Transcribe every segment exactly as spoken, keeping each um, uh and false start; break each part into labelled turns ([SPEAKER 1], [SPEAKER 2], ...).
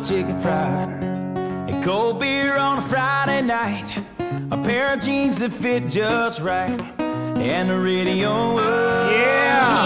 [SPEAKER 1] hot chicken fried, and cold beer on a Friday night, a pair of jeans that fit just right, and the radio.
[SPEAKER 2] Yeah.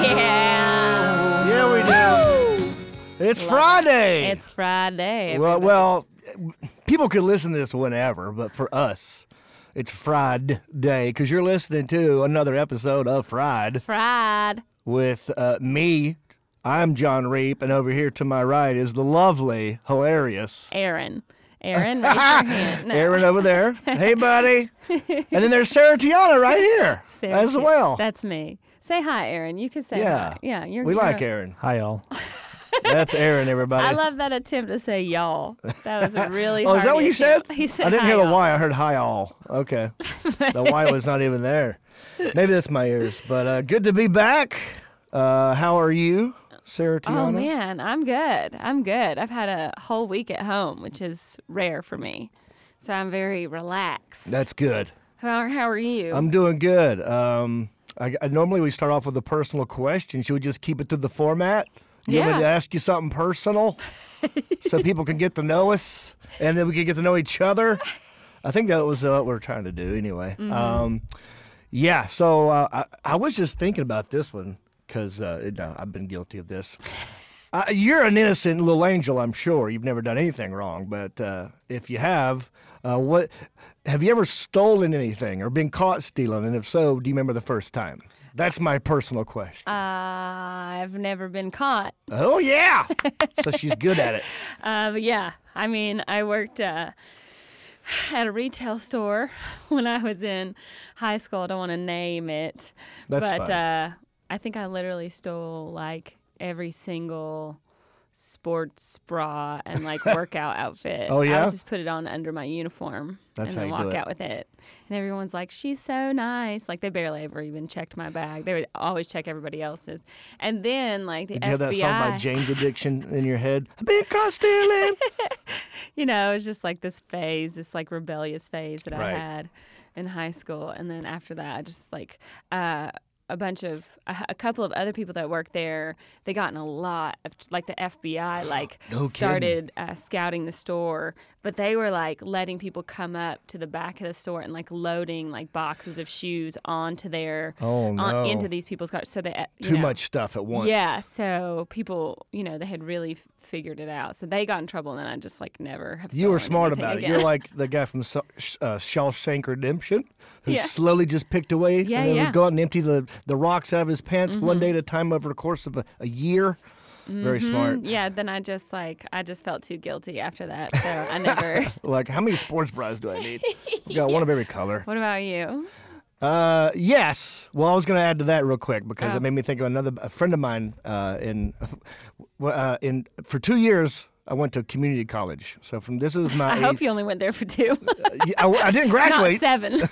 [SPEAKER 3] Yeah.
[SPEAKER 2] Yeah, we do. It's
[SPEAKER 3] Love
[SPEAKER 2] Friday.
[SPEAKER 3] It. It's Friday.
[SPEAKER 2] well,
[SPEAKER 3] everybody.
[SPEAKER 2] well, people could listen to this whenever, but for us, it's Friday because you're listening to another episode of Fried
[SPEAKER 3] Fried.
[SPEAKER 2] with uh, me. I'm John Reap, and over here to my right is the lovely, hilarious
[SPEAKER 3] Aaron. Aaron, raise your hand. No.
[SPEAKER 2] Aaron over there. Hey, buddy. And then there's Sarah Tiana right here
[SPEAKER 3] Sarah
[SPEAKER 2] as
[SPEAKER 3] T-
[SPEAKER 2] well.
[SPEAKER 3] That's me. Say hi, Aaron. You can say
[SPEAKER 2] Yeah.
[SPEAKER 3] hi. Yeah, you're
[SPEAKER 2] we
[SPEAKER 3] you're
[SPEAKER 2] like
[SPEAKER 3] a-
[SPEAKER 2] Aaron.
[SPEAKER 4] Hi, y'all.
[SPEAKER 2] That's Aaron, everybody.
[SPEAKER 3] I love that attempt to say y'all. That was a really
[SPEAKER 2] Oh, is that what
[SPEAKER 3] hearty
[SPEAKER 2] you said?
[SPEAKER 3] attempt. He said
[SPEAKER 2] I didn't
[SPEAKER 3] hi,
[SPEAKER 2] hear the
[SPEAKER 3] y'all.
[SPEAKER 2] Y. I heard hi all. Okay. The Y was not even there. Maybe that's my ears. But uh, good to be back. Uh, how are you, Sarah Tiana?
[SPEAKER 3] Oh, man. I'm good. I'm good. I've had a whole week at home, which is rare for me. So I'm very relaxed.
[SPEAKER 2] That's good.
[SPEAKER 3] How, how are you?
[SPEAKER 2] I'm doing good. Um, I, I, normally we start off with a personal question. Should we just keep it to the format? You want me
[SPEAKER 3] Yeah.
[SPEAKER 2] to ask you something personal so people can get to know us and then we can get to know each other? I think that was uh, what we're trying to do anyway.
[SPEAKER 3] Mm-hmm.
[SPEAKER 2] Um, yeah, so uh, I, I was just thinking about this one because uh, no, I've been guilty of this. Uh, you're an innocent little angel, I'm sure. You've never done anything wrong, but uh, if you have, uh, what have you ever stolen anything or been caught stealing? And if so, do you remember the first time? That's my personal question.
[SPEAKER 3] Uh, I've never been caught.
[SPEAKER 2] Oh yeah, so she's good at it.
[SPEAKER 3] Uh, but yeah, I mean, I worked uh, at a retail store when I was in high school. I don't want to name it,
[SPEAKER 2] That's
[SPEAKER 3] but
[SPEAKER 2] fine.
[SPEAKER 3] uh, I think I literally stole like every single sports bra and like workout outfit.
[SPEAKER 2] Oh,
[SPEAKER 3] I
[SPEAKER 2] yeah?
[SPEAKER 3] would just put it on under my uniform
[SPEAKER 2] That's
[SPEAKER 3] and
[SPEAKER 2] how
[SPEAKER 3] then
[SPEAKER 2] you do
[SPEAKER 3] walk
[SPEAKER 2] it.
[SPEAKER 3] out with it. And everyone's like, "She's so nice." Like they barely ever even checked my bag. They would always check everybody else's. And then like the
[SPEAKER 2] Did you have
[SPEAKER 3] F
[SPEAKER 2] that
[SPEAKER 3] B
[SPEAKER 2] song
[SPEAKER 3] I,
[SPEAKER 2] by Jane's Addiction in your head? I've been caught stealing.
[SPEAKER 3] you know, it was just like this phase, this like rebellious phase that
[SPEAKER 2] Right.
[SPEAKER 3] I had in high school. And then after that, I just like uh, a bunch of, a, a couple of other people that worked there, they got in a lot of, like the F B I, like
[SPEAKER 2] No kidding.
[SPEAKER 3] started uh, scouting the store, but they were like letting people come up to the back of the store and like loading like boxes of shoes onto their,
[SPEAKER 2] Oh, no.
[SPEAKER 3] on, into these people's cars. So they, uh, you
[SPEAKER 2] Too
[SPEAKER 3] know,
[SPEAKER 2] much stuff at once.
[SPEAKER 3] Yeah, so people, you know, they had really f- figured it out. So they got in trouble, and then I just like never have.
[SPEAKER 2] You were
[SPEAKER 3] stolen
[SPEAKER 2] smart
[SPEAKER 3] anything
[SPEAKER 2] about it.
[SPEAKER 3] again.
[SPEAKER 2] You're like the guy from Sa- uh, Shawshank Redemption who
[SPEAKER 3] Yeah.
[SPEAKER 2] slowly just picked away
[SPEAKER 3] Yeah,
[SPEAKER 2] and then
[SPEAKER 3] yeah.
[SPEAKER 2] would go out and empty the, the rocks out of his pants one day at a time over the course of a, a year. Very smart.
[SPEAKER 3] Mm, yeah, then I just like I just felt too guilty after that, so I never.
[SPEAKER 2] Like, how many sports bras do I need? I've got one of every color.
[SPEAKER 3] What about you?
[SPEAKER 2] Uh, yes. Well, I was going to add to that real quick because
[SPEAKER 3] Oh.
[SPEAKER 2] it made me think of another a friend of mine. Uh, in uh, in for two years, I went to community college. So from this is my.
[SPEAKER 3] I hope you only went there for two,
[SPEAKER 2] Yeah, I, I didn't
[SPEAKER 3] not
[SPEAKER 2] graduate.
[SPEAKER 3] seven.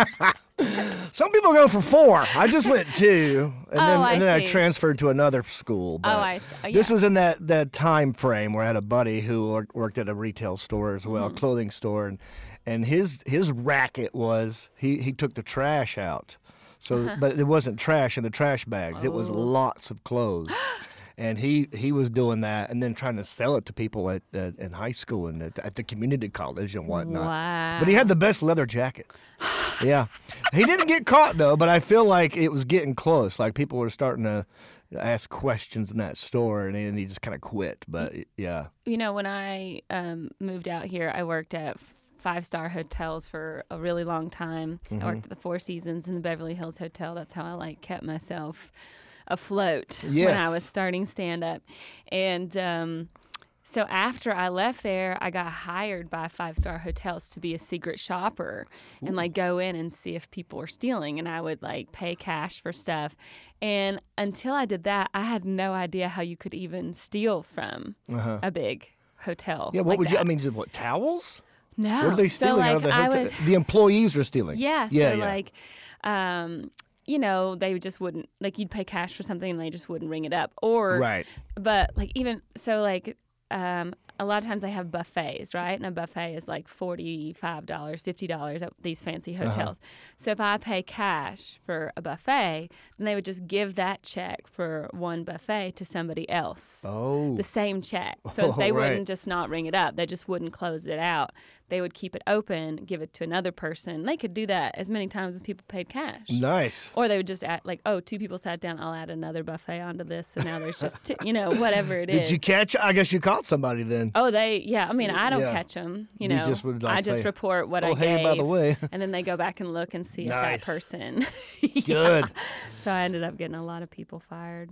[SPEAKER 2] Some people go for four. I just went two, and then
[SPEAKER 3] Oh, I
[SPEAKER 2] and then I
[SPEAKER 3] see.
[SPEAKER 2] transferred to another school. But
[SPEAKER 3] Oh, I see. Oh,
[SPEAKER 2] This
[SPEAKER 3] yeah.
[SPEAKER 2] was in that, that time frame where I had a buddy who worked, worked at a retail store as well,
[SPEAKER 3] Mm-hmm.
[SPEAKER 2] clothing store, and and his his racket was he, he took the trash out. So, but it wasn't trash in the trash bags. It was
[SPEAKER 3] Oh.
[SPEAKER 2] lots of clothes. And he, he was doing that and then trying to sell it to people at, at in high school and at, at the community college and whatnot.
[SPEAKER 3] Wow.
[SPEAKER 2] But he had the best leather jackets. Yeah. He didn't get caught, though, but I feel like it was getting close. Like, people were starting to ask questions in that store, and then he just kind of quit. But, yeah.
[SPEAKER 3] You know, when I um, moved out here, I worked at five-star hotels for a really long time.
[SPEAKER 2] Mm-hmm.
[SPEAKER 3] I worked at the Four Seasons and the Beverly Hills Hotel. That's how I like kept myself afloat when I
[SPEAKER 2] Yes.
[SPEAKER 3] was starting stand-up. And um, so after I left there, I got hired by five-star hotels to be a secret shopper and like go in and see if people were stealing. And I would like pay cash for stuff. And until I did that, I had no idea how you could even steal from
[SPEAKER 2] Uh-huh.
[SPEAKER 3] a big hotel.
[SPEAKER 2] Yeah, what
[SPEAKER 3] like
[SPEAKER 2] would you, I
[SPEAKER 3] that.
[SPEAKER 2] mean, just what, towels?
[SPEAKER 3] No.
[SPEAKER 2] What are they
[SPEAKER 3] So,
[SPEAKER 2] stealing
[SPEAKER 3] like,
[SPEAKER 2] out of the
[SPEAKER 3] I
[SPEAKER 2] hotel?
[SPEAKER 3] would,
[SPEAKER 2] The employees were stealing.
[SPEAKER 3] yeah.
[SPEAKER 2] Yeah,
[SPEAKER 3] so
[SPEAKER 2] yeah.
[SPEAKER 3] like, um, you know, they just wouldn't like you'd pay cash for something and they just wouldn't ring it up. Or
[SPEAKER 2] Right.
[SPEAKER 3] but like even so like um a lot of times they have buffets, right? And a buffet is like forty-five dollars, fifty dollars at these fancy hotels. Uh-huh. So if I pay cash for a buffet, then they would just give that check for one buffet to somebody else.
[SPEAKER 2] Oh.
[SPEAKER 3] The same check. So
[SPEAKER 2] Oh,
[SPEAKER 3] they
[SPEAKER 2] right.
[SPEAKER 3] wouldn't just not ring it up. They just wouldn't close it out. They would keep it open, give it to another person. They could do that as many times as people paid cash.
[SPEAKER 2] Nice.
[SPEAKER 3] Or they would just add, like, oh, two people sat down, I'll add another buffet onto this. So now there's just two, you know, whatever it is.
[SPEAKER 2] Did you catch? I guess you caught somebody then.
[SPEAKER 3] Oh, they, yeah. I mean, I don't
[SPEAKER 2] Yeah.
[SPEAKER 3] catch them. You
[SPEAKER 2] You
[SPEAKER 3] know,
[SPEAKER 2] just would, like,
[SPEAKER 3] I just
[SPEAKER 2] say,
[SPEAKER 3] report what
[SPEAKER 2] "Oh,
[SPEAKER 3] I
[SPEAKER 2] hey,
[SPEAKER 3] gave.
[SPEAKER 2] by the way."
[SPEAKER 3] And then they go back and look and see
[SPEAKER 2] Nice.
[SPEAKER 3] if that person. Yeah.
[SPEAKER 2] Good.
[SPEAKER 3] So I ended up getting a lot of people fired.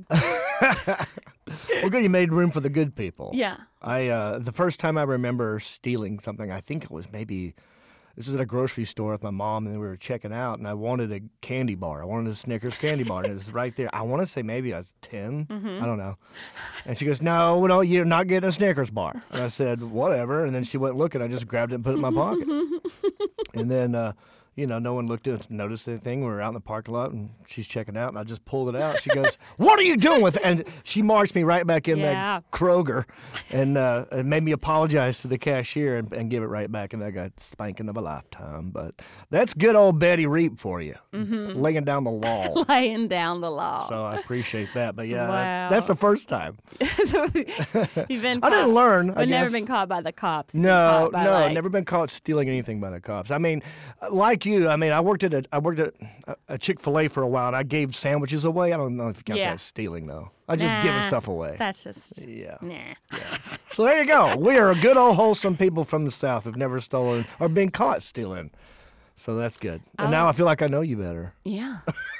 [SPEAKER 2] Well, good. You made room for the good people.
[SPEAKER 3] Yeah.
[SPEAKER 2] I uh, the first time I remember stealing something, I think it was maybe this is at a grocery store with my mom, and we were checking out, and I wanted a candy bar. I wanted a Snickers candy bar, and it was right there. I want to say maybe I was ten.
[SPEAKER 3] Mm-hmm.
[SPEAKER 2] I don't know. And she goes, "No, no, you're not getting a Snickers bar." And I said, "Whatever." And then she went looking. I just grabbed it and put it in my pocket. And then, uh, you know, no one looked at noticed anything. We were out in the parking lot, and she's checking out, and I just pulled it out. She goes, "What are you doing with it?" And she marched me right back in
[SPEAKER 3] Yeah.
[SPEAKER 2] that Kroger, and uh, it made me apologize to the cashier and, and give it right back, and I got spanking of a lifetime. But that's good old Betty Reap for you,
[SPEAKER 3] Mm-hmm.
[SPEAKER 2] laying down the law.
[SPEAKER 3] Laying down the law.
[SPEAKER 2] So I appreciate that. But yeah,
[SPEAKER 3] Wow.
[SPEAKER 2] that's, that's the first time.
[SPEAKER 3] So you've been
[SPEAKER 2] I
[SPEAKER 3] caught,
[SPEAKER 2] didn't learn. I
[SPEAKER 3] but never
[SPEAKER 2] guess.
[SPEAKER 3] been caught by the cops. You've been
[SPEAKER 2] No,
[SPEAKER 3] caught by,
[SPEAKER 2] no,
[SPEAKER 3] like,
[SPEAKER 2] never been caught stealing anything by the cops. I mean, like you, I mean, I worked at a, I worked at a, a Chick-fil-A for a while, and I gave sandwiches away. I don't know if you count
[SPEAKER 3] Yeah.
[SPEAKER 2] that as stealing, though. I just giving
[SPEAKER 3] Nah,
[SPEAKER 2] stuff away.
[SPEAKER 3] That's just,
[SPEAKER 2] Yeah.
[SPEAKER 3] nah.
[SPEAKER 2] So there you go. We are good old wholesome people from the South who've never stolen or been caught stealing. So that's good. And now
[SPEAKER 3] Oh.
[SPEAKER 2] I feel like I know you better.
[SPEAKER 3] Yeah.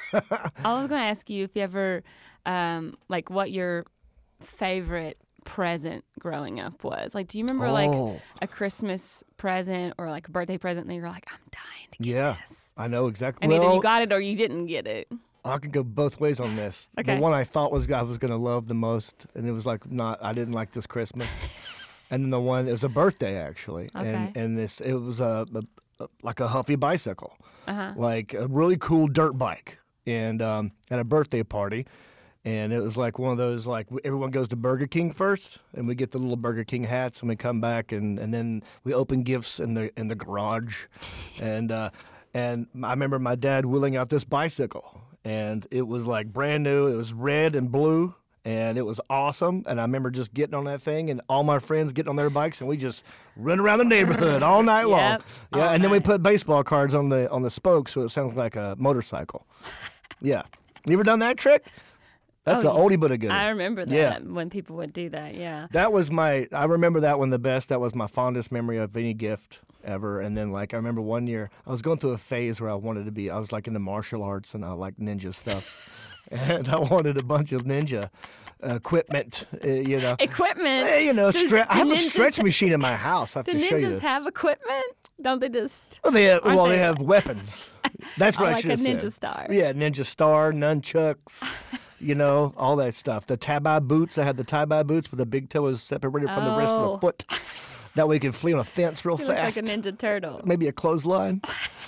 [SPEAKER 3] I was going to ask you if you ever, um, like, what your favorite present growing up was. Like, do you remember,
[SPEAKER 2] Oh.
[SPEAKER 3] like, a Christmas present or, like, a birthday present that you were like, I'm dying to get
[SPEAKER 2] Yeah,
[SPEAKER 3] this?
[SPEAKER 2] I know exactly.
[SPEAKER 3] And
[SPEAKER 2] well,
[SPEAKER 3] either you got it or you didn't get it.
[SPEAKER 2] I could go both ways on this.
[SPEAKER 3] Okay.
[SPEAKER 2] The one I thought was I was going to love the most, and it was like not. I didn't like this Christmas. And then the one, it was a birthday actually, and
[SPEAKER 3] Okay.
[SPEAKER 2] and this it was a, a, a like a Huffy bicycle,
[SPEAKER 3] Uh-huh.
[SPEAKER 2] like a really cool dirt bike, and um, at a birthday party. And it was like one of those, like everyone goes to Burger King first, and we get the little Burger King hats, and we come back, and, and then we open gifts in the in the garage, and uh, and I remember my dad wheeling out this bicycle, and it was like brand new. It was red and blue, and it was awesome. And I remember just getting on that thing, and all my friends getting on their bikes, and we just run around the neighborhood all night long.
[SPEAKER 3] Yep,
[SPEAKER 2] Yeah,
[SPEAKER 3] all
[SPEAKER 2] and then we
[SPEAKER 3] night.
[SPEAKER 2] put baseball cards on the on the spokes, so it sounds like a motorcycle. Yeah, you ever done that trick? That's
[SPEAKER 3] Oh,
[SPEAKER 2] an oldie but a goodie.
[SPEAKER 3] I remember that
[SPEAKER 2] Yeah.
[SPEAKER 3] when people would do that, yeah.
[SPEAKER 2] That was my, I remember that one the best. That was my fondest memory of any gift ever. And then, like, I remember one year, I was going through a phase where I wanted to be, I was like into martial arts and I like ninja stuff. And I wanted a bunch of ninja equipment, uh, you know.
[SPEAKER 3] Equipment.
[SPEAKER 2] Eh, you know,
[SPEAKER 3] Do-
[SPEAKER 2] stre- I
[SPEAKER 3] do
[SPEAKER 2] have a
[SPEAKER 3] ninjas
[SPEAKER 2] stretch
[SPEAKER 3] ha-
[SPEAKER 2] machine in my house. I have
[SPEAKER 3] Do
[SPEAKER 2] to show you
[SPEAKER 3] ninjas
[SPEAKER 2] this.
[SPEAKER 3] have equipment? Don't they just...
[SPEAKER 2] Well, they have,
[SPEAKER 3] aren't
[SPEAKER 2] well,
[SPEAKER 3] they
[SPEAKER 2] they have weapons. That's what
[SPEAKER 3] Oh,
[SPEAKER 2] I
[SPEAKER 3] like
[SPEAKER 2] should
[SPEAKER 3] a
[SPEAKER 2] have said.
[SPEAKER 3] ninja star.
[SPEAKER 2] Yeah, ninja star, nunchucks, you know, all that stuff. The tie-by boots. I had the tie-by boots where the big toe was separated from the rest of
[SPEAKER 3] Oh.
[SPEAKER 2] the foot. That way you could flee on a fence real
[SPEAKER 3] You look
[SPEAKER 2] fast.
[SPEAKER 3] like a ninja turtle.
[SPEAKER 2] Maybe a clothesline.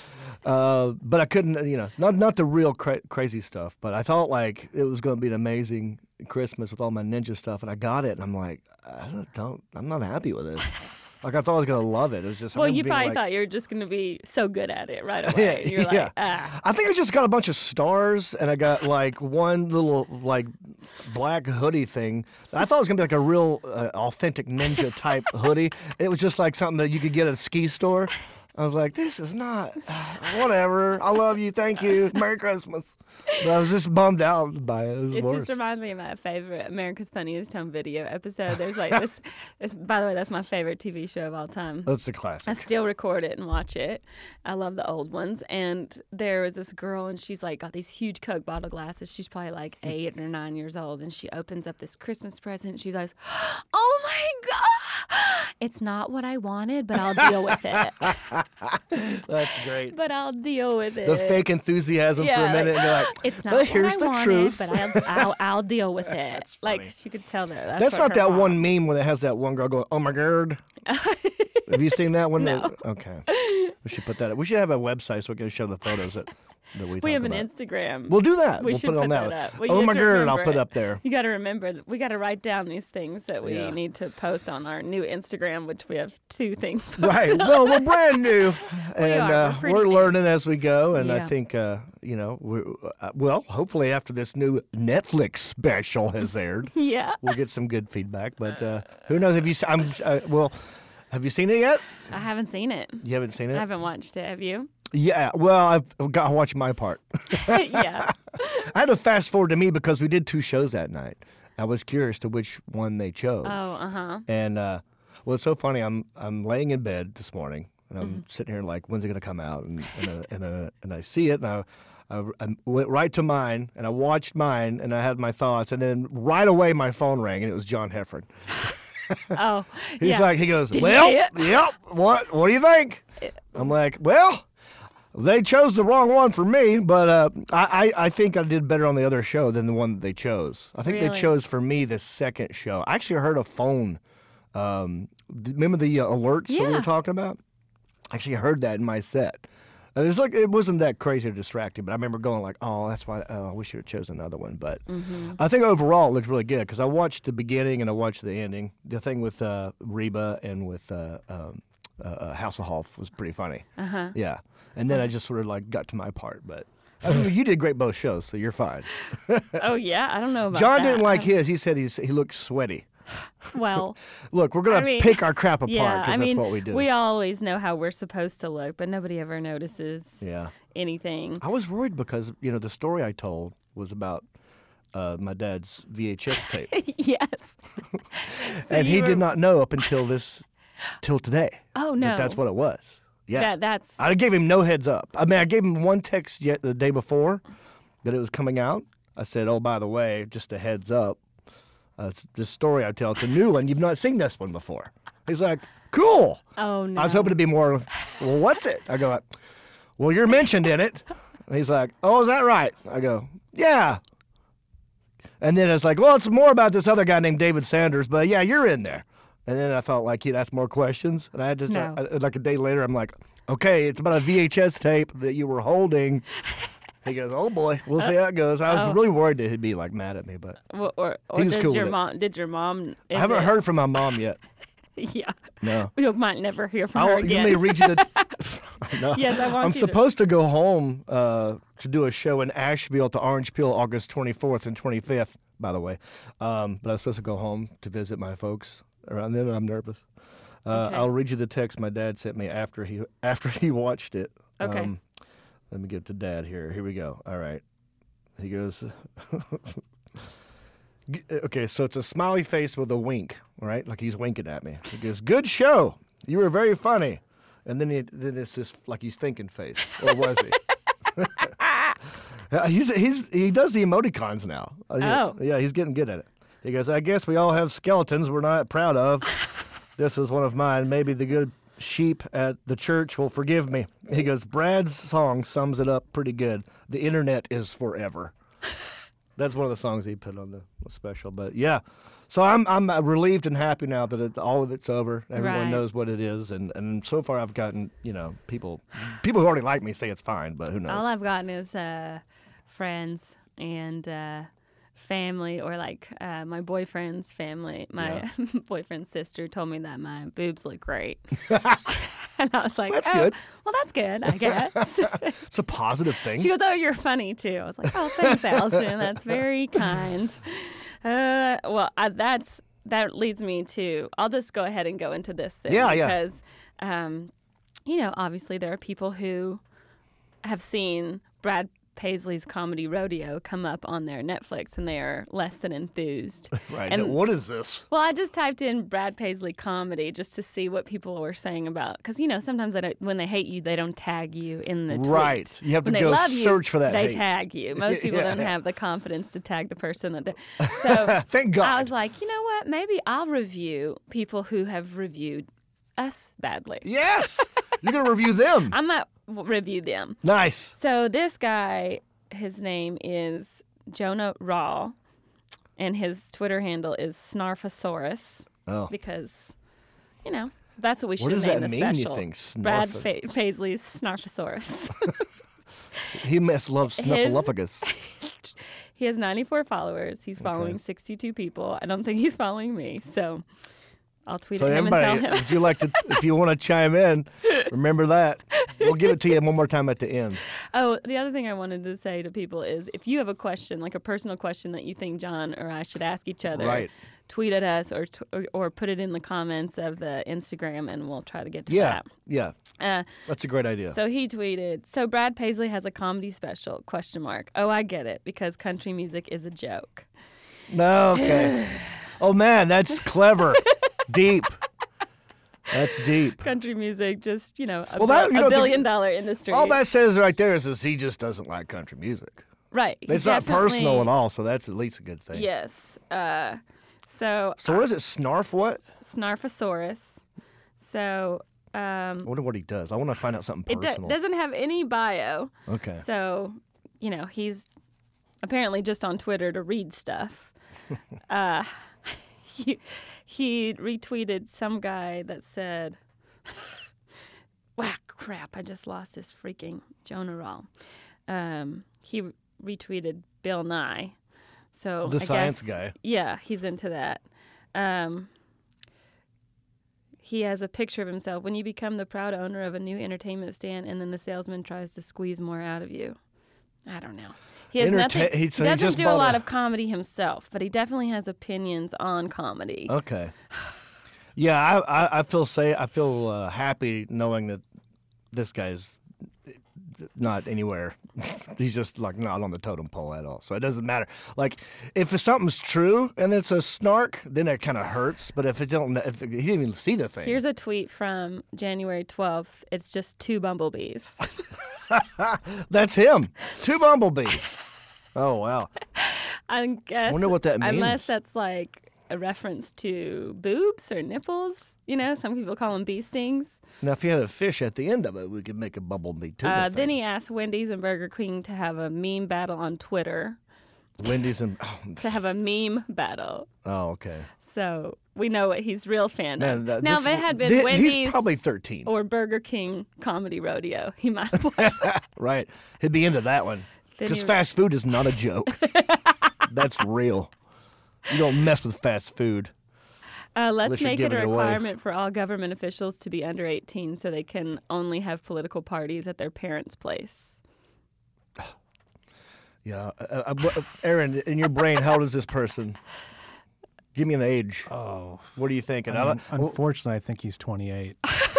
[SPEAKER 2] uh, but I couldn't, you know, not not the real cra- crazy stuff. But I thought like it was going to be an amazing Christmas with all my ninja stuff, and I got it, and I'm like, I don't, don't I'm not happy with it. Like I thought I was gonna love it. It was just I
[SPEAKER 3] Well,
[SPEAKER 2] remember
[SPEAKER 3] you
[SPEAKER 2] being
[SPEAKER 3] probably
[SPEAKER 2] like,
[SPEAKER 3] thought you were just going to be so good at it right away.
[SPEAKER 2] Yeah,
[SPEAKER 3] You're like,
[SPEAKER 2] yeah.
[SPEAKER 3] ah.
[SPEAKER 2] I think I just got a bunch of stars, and I got like one little like black hoodie thing. I thought it was gonna be like a real uh, authentic ninja type hoodie. It was just like something that you could get at a ski store. I was like, this is not whatever. I love you, thank you, Merry Christmas. But I was just bummed out by it. It was
[SPEAKER 3] It
[SPEAKER 2] worse.
[SPEAKER 3] just reminds me of my favorite America's Funniest Home Video episode. There's like this, this. By the way, that's my favorite T V show of all time.
[SPEAKER 2] That's a
[SPEAKER 3] I
[SPEAKER 2] classic.
[SPEAKER 3] still record it and watch it. I love the old ones. And there was this girl, and she's like got these huge Coke bottle glasses. She's probably like eight or nine years old, and she opens up this Christmas present. She's like, "Oh my god, it's not what I wanted, but I'll deal with it.
[SPEAKER 2] That's great.
[SPEAKER 3] But I'll deal with it."
[SPEAKER 2] The fake enthusiasm for
[SPEAKER 3] Yeah,
[SPEAKER 2] a minute,
[SPEAKER 3] like,
[SPEAKER 2] and you're like,
[SPEAKER 3] It's not
[SPEAKER 2] but
[SPEAKER 3] what
[SPEAKER 2] here's
[SPEAKER 3] I
[SPEAKER 2] the
[SPEAKER 3] wanted,
[SPEAKER 2] truth.
[SPEAKER 3] but I'll, I'll I'll deal with it.
[SPEAKER 2] funny.
[SPEAKER 3] Like she could tell that. That's,
[SPEAKER 2] That's
[SPEAKER 3] what
[SPEAKER 2] not
[SPEAKER 3] her
[SPEAKER 2] that
[SPEAKER 3] mom-
[SPEAKER 2] one meme where it has that one girl going, "Oh my god." Have you seen that one?
[SPEAKER 3] No.
[SPEAKER 2] Okay. We should put that up. We should have a website so we can show the photos that, that we
[SPEAKER 3] We
[SPEAKER 2] talk
[SPEAKER 3] have an
[SPEAKER 2] about.
[SPEAKER 3] Instagram.
[SPEAKER 2] We'll do that.
[SPEAKER 3] We
[SPEAKER 2] we'll
[SPEAKER 3] should
[SPEAKER 2] put it on
[SPEAKER 3] put
[SPEAKER 2] that.
[SPEAKER 3] that up. Well, you
[SPEAKER 2] oh
[SPEAKER 3] have
[SPEAKER 2] my
[SPEAKER 3] to
[SPEAKER 2] god, I'll
[SPEAKER 3] remember
[SPEAKER 2] put it
[SPEAKER 3] it.
[SPEAKER 2] up there.
[SPEAKER 3] You got to remember, that we got to write down these things that we
[SPEAKER 2] Yeah.
[SPEAKER 3] need to post on our new Instagram, which we have two things posted
[SPEAKER 2] Right.
[SPEAKER 3] on.
[SPEAKER 2] Well, we're brand new, and
[SPEAKER 3] are. We're
[SPEAKER 2] uh,
[SPEAKER 3] pretty
[SPEAKER 2] we're
[SPEAKER 3] new.
[SPEAKER 2] learning as we go. And I
[SPEAKER 3] Yeah.
[SPEAKER 2] think, uh, you know, we uh, well, hopefully after this new Netflix special has aired,
[SPEAKER 3] Yeah.
[SPEAKER 2] we'll get some good feedback. But uh, who knows? Have you? se- I'm uh, well. Have you seen it yet?
[SPEAKER 3] I haven't seen it.
[SPEAKER 2] You haven't seen
[SPEAKER 3] I
[SPEAKER 2] it?
[SPEAKER 3] haven't watched it. Have you?
[SPEAKER 2] Yeah. Well, I've I've got to watch my part.
[SPEAKER 3] Yeah.
[SPEAKER 2] I had to fast forward to me because we did two shows that night. I was curious to which one they chose.
[SPEAKER 3] Oh, uh huh.
[SPEAKER 2] And uh, well, it's so funny. I'm I'm laying in bed this morning, and I'm
[SPEAKER 3] Mm-hmm.
[SPEAKER 2] sitting here like, when's it gonna come out? And and uh, and, uh, and I see it, and I, I I went right to mine, and I watched mine, and I had my thoughts, and then right away my phone rang, and it was John Heffron.
[SPEAKER 3] Oh,
[SPEAKER 2] He's
[SPEAKER 3] yeah.
[SPEAKER 2] like, he goes,
[SPEAKER 3] Did you
[SPEAKER 2] well,
[SPEAKER 3] see it?
[SPEAKER 2] yep. What what do you think? I'm like, well. They chose the wrong one for me, but uh, I, I, I think I did better on the other show than the one that they chose. I think they
[SPEAKER 3] Really?
[SPEAKER 2] chose for me the second show. I actually heard a phone. Um, th- remember the uh, alerts that we
[SPEAKER 3] Yeah.
[SPEAKER 2] were talking about? I actually heard that in my set. It was like it wasn't that crazy or distracting, but I remember going like, "Oh, that's why oh, I wish you had chosen another one." But
[SPEAKER 3] Mm-hmm.
[SPEAKER 2] I think overall it looked really good because I watched the beginning and I watched the ending. The thing with uh, Reba and with uh, um, uh, uh, Hasselhoff was pretty funny.
[SPEAKER 3] Uh huh.
[SPEAKER 2] Yeah, and then I just sort of like got to my part, but I mean, you did great both shows, so you're fine.
[SPEAKER 3] Oh yeah. I don't know about
[SPEAKER 2] John
[SPEAKER 3] that.
[SPEAKER 2] didn't like
[SPEAKER 3] I-
[SPEAKER 2] his. He said he's he looked sweaty.
[SPEAKER 3] Well,
[SPEAKER 2] Look, we're gonna
[SPEAKER 3] I mean,
[SPEAKER 2] pick our crap apart
[SPEAKER 3] yeah.
[SPEAKER 2] because
[SPEAKER 3] I
[SPEAKER 2] that's
[SPEAKER 3] mean,
[SPEAKER 2] what we do.
[SPEAKER 3] we always know how we're supposed to look, but nobody ever notices
[SPEAKER 2] yeah,
[SPEAKER 3] anything.
[SPEAKER 2] I was worried because you know the story I told was about uh, my dad's V H S tape,
[SPEAKER 3] Yes. So
[SPEAKER 2] and
[SPEAKER 3] you
[SPEAKER 2] he
[SPEAKER 3] were-
[SPEAKER 2] did not know up until this till today
[SPEAKER 3] Oh
[SPEAKER 2] that
[SPEAKER 3] no.
[SPEAKER 2] that's what it was. Yeah,
[SPEAKER 3] That that's.
[SPEAKER 2] I gave him no heads up. I mean, I gave him one text yet the day before that it was coming out. I said, "Oh, by the way, just a heads up. Uh, it's this story I tell, it's a new one. You've not seen this one before." He's like, "Cool."
[SPEAKER 3] Oh no.
[SPEAKER 2] I was hoping to be more. Well, what's it? I go, "Well, you're mentioned in it." And he's like, "Oh, is that right?" I go, "Yeah." And then it's like, "Well, it's more about this other guy named David Sanders, but yeah, you're in there." And then I thought, like, he'd ask more questions, and I had to,
[SPEAKER 3] No.
[SPEAKER 2] I- like a day later, I'm like, "Okay, it's about a V H S tape that you were holding." He goes, "Oh boy, we'll see how it goes." I was
[SPEAKER 3] oh.
[SPEAKER 2] really worried that he'd be like mad at me, but
[SPEAKER 3] Or or, or
[SPEAKER 2] He was
[SPEAKER 3] does
[SPEAKER 2] cool
[SPEAKER 3] your
[SPEAKER 2] with it.
[SPEAKER 3] mom? Did your mom?
[SPEAKER 2] I
[SPEAKER 3] is
[SPEAKER 2] haven't
[SPEAKER 3] it-
[SPEAKER 2] heard from my mom yet.
[SPEAKER 3] Yeah.
[SPEAKER 2] No.
[SPEAKER 3] We might never hear from her
[SPEAKER 2] I'll, you
[SPEAKER 3] again.
[SPEAKER 2] may read you the. No.
[SPEAKER 3] Yes, I want
[SPEAKER 2] I'm
[SPEAKER 3] you to-
[SPEAKER 2] supposed to go home uh, to do a show in Asheville at the Orange Peel August twenty-fourth and twenty-fifth, by the way. Um, but I was supposed to go home to visit my folks around then, and I'm nervous. Uh,
[SPEAKER 3] Okay.
[SPEAKER 2] I'll read you the text my dad sent me after he after he watched it.
[SPEAKER 3] Okay.
[SPEAKER 2] Um, let me get to Dad here. Here we go. All right. He goes. G- Okay, so it's a smiley face with a wink, right? Like he's winking at me. He goes, "Good show. You were very funny." And then he, then it's this like he's thinking face, or was he? Uh, he's he's he does the emoticons now. Uh, yeah,
[SPEAKER 3] Oh.
[SPEAKER 2] yeah, he's getting good at it. He goes, "I guess we all have skeletons we're not proud of. This is one of mine. Maybe the good sheep at the church will forgive me." He goes, "Brad's song sums it up pretty good. The internet is forever." That's one of the songs he put on the special. But yeah, so I'm I'm uh, relieved and happy now that it, all of it's over. Everyone
[SPEAKER 3] Right.
[SPEAKER 2] knows what it is, and, and so far I've gotten you know people people who already like me say it's fine, but who knows?
[SPEAKER 3] All I've gotten is uh, friends and uh, family, or like uh, my boyfriend's family. My boyfriend's sister told me that my boobs look great. And I was like,
[SPEAKER 2] That's
[SPEAKER 3] oh,
[SPEAKER 2] good.
[SPEAKER 3] well, that's good, I guess.
[SPEAKER 2] It's a positive thing.
[SPEAKER 3] She goes, "Oh, you're funny too." I was like, "Oh, thanks, Allison. That's very kind." Uh, well, I, that's that leads me to. I'll just go ahead and go into this thing.
[SPEAKER 2] Yeah, yeah.
[SPEAKER 3] Because, um, you know, obviously there are people who have seen Brad Paisley's Comedy Rodeo come up on their Netflix, and they are less than enthused.
[SPEAKER 2] Right.
[SPEAKER 3] And
[SPEAKER 2] what is this?
[SPEAKER 3] well, I just typed in Brad Paisley comedy just to see what people were saying about, because you know sometimes they don't, when they hate you, they don't tag you in the tweet.
[SPEAKER 2] Right. You have to
[SPEAKER 3] when
[SPEAKER 2] go
[SPEAKER 3] they love
[SPEAKER 2] search
[SPEAKER 3] you,
[SPEAKER 2] for that
[SPEAKER 3] They
[SPEAKER 2] hate.
[SPEAKER 3] tag you. Most people
[SPEAKER 2] Yeah.
[SPEAKER 3] don't have the confidence to tag the person that. They, so
[SPEAKER 2] Thank God.
[SPEAKER 3] I was like, you know what? Maybe I'll review people who have reviewed us badly.
[SPEAKER 2] Yes. You're gonna review them.
[SPEAKER 3] I might w- review them.
[SPEAKER 2] Nice.
[SPEAKER 3] So this guy, his name is Jonah Raw, and his Twitter handle is Snarfosaurus
[SPEAKER 2] Oh.
[SPEAKER 3] because, you know, That's what we should
[SPEAKER 2] What does
[SPEAKER 3] name
[SPEAKER 2] that
[SPEAKER 3] the
[SPEAKER 2] mean, you
[SPEAKER 3] special.
[SPEAKER 2] think,
[SPEAKER 3] Brad
[SPEAKER 2] snarf-
[SPEAKER 3] Fa- Paisley's Snarfosaurus.
[SPEAKER 2] He must love
[SPEAKER 3] His-
[SPEAKER 2] Snuffleupagus.
[SPEAKER 3] He has ninety-four followers. He's following
[SPEAKER 2] Okay.
[SPEAKER 3] sixty-two people. I don't think he's following me, so I'll tweet
[SPEAKER 2] So
[SPEAKER 3] at him and tell
[SPEAKER 2] everybody,
[SPEAKER 3] him.
[SPEAKER 2] would you like to, if you want to chime in, remember that. We'll give it to you one more time at the end.
[SPEAKER 3] Oh, the other thing I wanted to say to people is if you have a question, like a personal question that you think John or I should ask each other,
[SPEAKER 2] Right.
[SPEAKER 3] tweet at us or, t- or or put it in the comments of the Instagram, and we'll try to get to
[SPEAKER 2] Yeah, yeah,
[SPEAKER 3] that. Uh,
[SPEAKER 2] that's a great idea.
[SPEAKER 3] So he tweeted, so Brad Paisley has a comedy special, question mark. Oh, I get it, because country music is a joke.
[SPEAKER 2] No, okay. Oh man, that's clever, deep. That's deep.
[SPEAKER 3] Country music, just, you know, a,
[SPEAKER 2] Well, that-
[SPEAKER 3] bil-
[SPEAKER 2] you
[SPEAKER 3] a
[SPEAKER 2] know, the-
[SPEAKER 3] billion dollar industry.
[SPEAKER 2] All that says right there is that he just doesn't like country music.
[SPEAKER 3] Right. he
[SPEAKER 2] It's not personal
[SPEAKER 3] definitely-
[SPEAKER 2] at all, so that's at least a good thing.
[SPEAKER 3] Yes. Uh, so,
[SPEAKER 2] So what is it? Snarf what?
[SPEAKER 3] Snarfosaurus. So, um,
[SPEAKER 2] I wonder what he does. I want to find out something
[SPEAKER 3] it do-
[SPEAKER 2] personal.
[SPEAKER 3] doesn't have any bio.
[SPEAKER 2] Okay.
[SPEAKER 3] So, you know, he's apparently just on Twitter to read stuff. uh, he, he retweeted some guy that said, wow, crap, I just lost this freaking Jonah Rawl. Um, he retweeted Bill Nye. So
[SPEAKER 2] The
[SPEAKER 3] I
[SPEAKER 2] science
[SPEAKER 3] guess-
[SPEAKER 2] guy.
[SPEAKER 3] Yeah, he's into that. Um, he has a picture of himself. When you become the proud owner of a new entertainment stand and then the salesman tries to squeeze more out of you. I don't know. He has
[SPEAKER 2] Enterta-
[SPEAKER 3] nothing.
[SPEAKER 2] he-
[SPEAKER 3] He,
[SPEAKER 2] so he
[SPEAKER 3] doesn't
[SPEAKER 2] just
[SPEAKER 3] do a
[SPEAKER 2] bought
[SPEAKER 3] lot
[SPEAKER 2] a-
[SPEAKER 3] of comedy himself, but he definitely has opinions on comedy.
[SPEAKER 2] Okay. Yeah, I I, I feel say I feel uh, happy knowing that this guy's not anywhere. He's just like not on the totem pole at all. So it doesn't matter. Like if something's true and it's a snark, then it kind of hurts. But if it don't, if he didn't even see the thing.
[SPEAKER 3] Here's a tweet from January twelfth. It's just two bumblebees.
[SPEAKER 2] That's him. Two bumblebees. Oh wow.
[SPEAKER 3] I guess.
[SPEAKER 2] Wonder what that means.
[SPEAKER 3] Unless that's like a reference to boobs or nipples. You know, some people call them bee stings.
[SPEAKER 2] Now if you had a fish at the end of it, we could make a bumblebee too.
[SPEAKER 3] Uh, then he asked Wendy's and Burger King to have a meme battle on Twitter.
[SPEAKER 2] Wendy's and oh,
[SPEAKER 3] To have a meme battle.
[SPEAKER 2] oh okay.
[SPEAKER 3] So we know what he's real fan
[SPEAKER 2] Man,
[SPEAKER 3] of.
[SPEAKER 2] that-
[SPEAKER 3] Now,
[SPEAKER 2] this-
[SPEAKER 3] if it had been
[SPEAKER 2] thi-
[SPEAKER 3] Wendy's
[SPEAKER 2] he's probably thirteen.
[SPEAKER 3] or Burger King comedy rodeo, he might have watched that.
[SPEAKER 2] Right. He'd be into that one.
[SPEAKER 3] Then
[SPEAKER 2] Because
[SPEAKER 3] he-
[SPEAKER 2] fast food is not a joke. That's real. You don't mess with fast food.
[SPEAKER 3] Uh, let's
[SPEAKER 2] Unless you're
[SPEAKER 3] make it a
[SPEAKER 2] giving it away.
[SPEAKER 3] requirement for all government officials to be under eighteen so they can only have political parties at their parents' place.
[SPEAKER 2] Yeah. Uh, uh, what- Aaron, in your brain, how old is this person? Give me an age.
[SPEAKER 4] Oh,
[SPEAKER 2] What are you thinking?
[SPEAKER 4] I
[SPEAKER 2] I
[SPEAKER 4] mean,
[SPEAKER 2] li- well,
[SPEAKER 4] unfortunately, I think he's twenty-eight.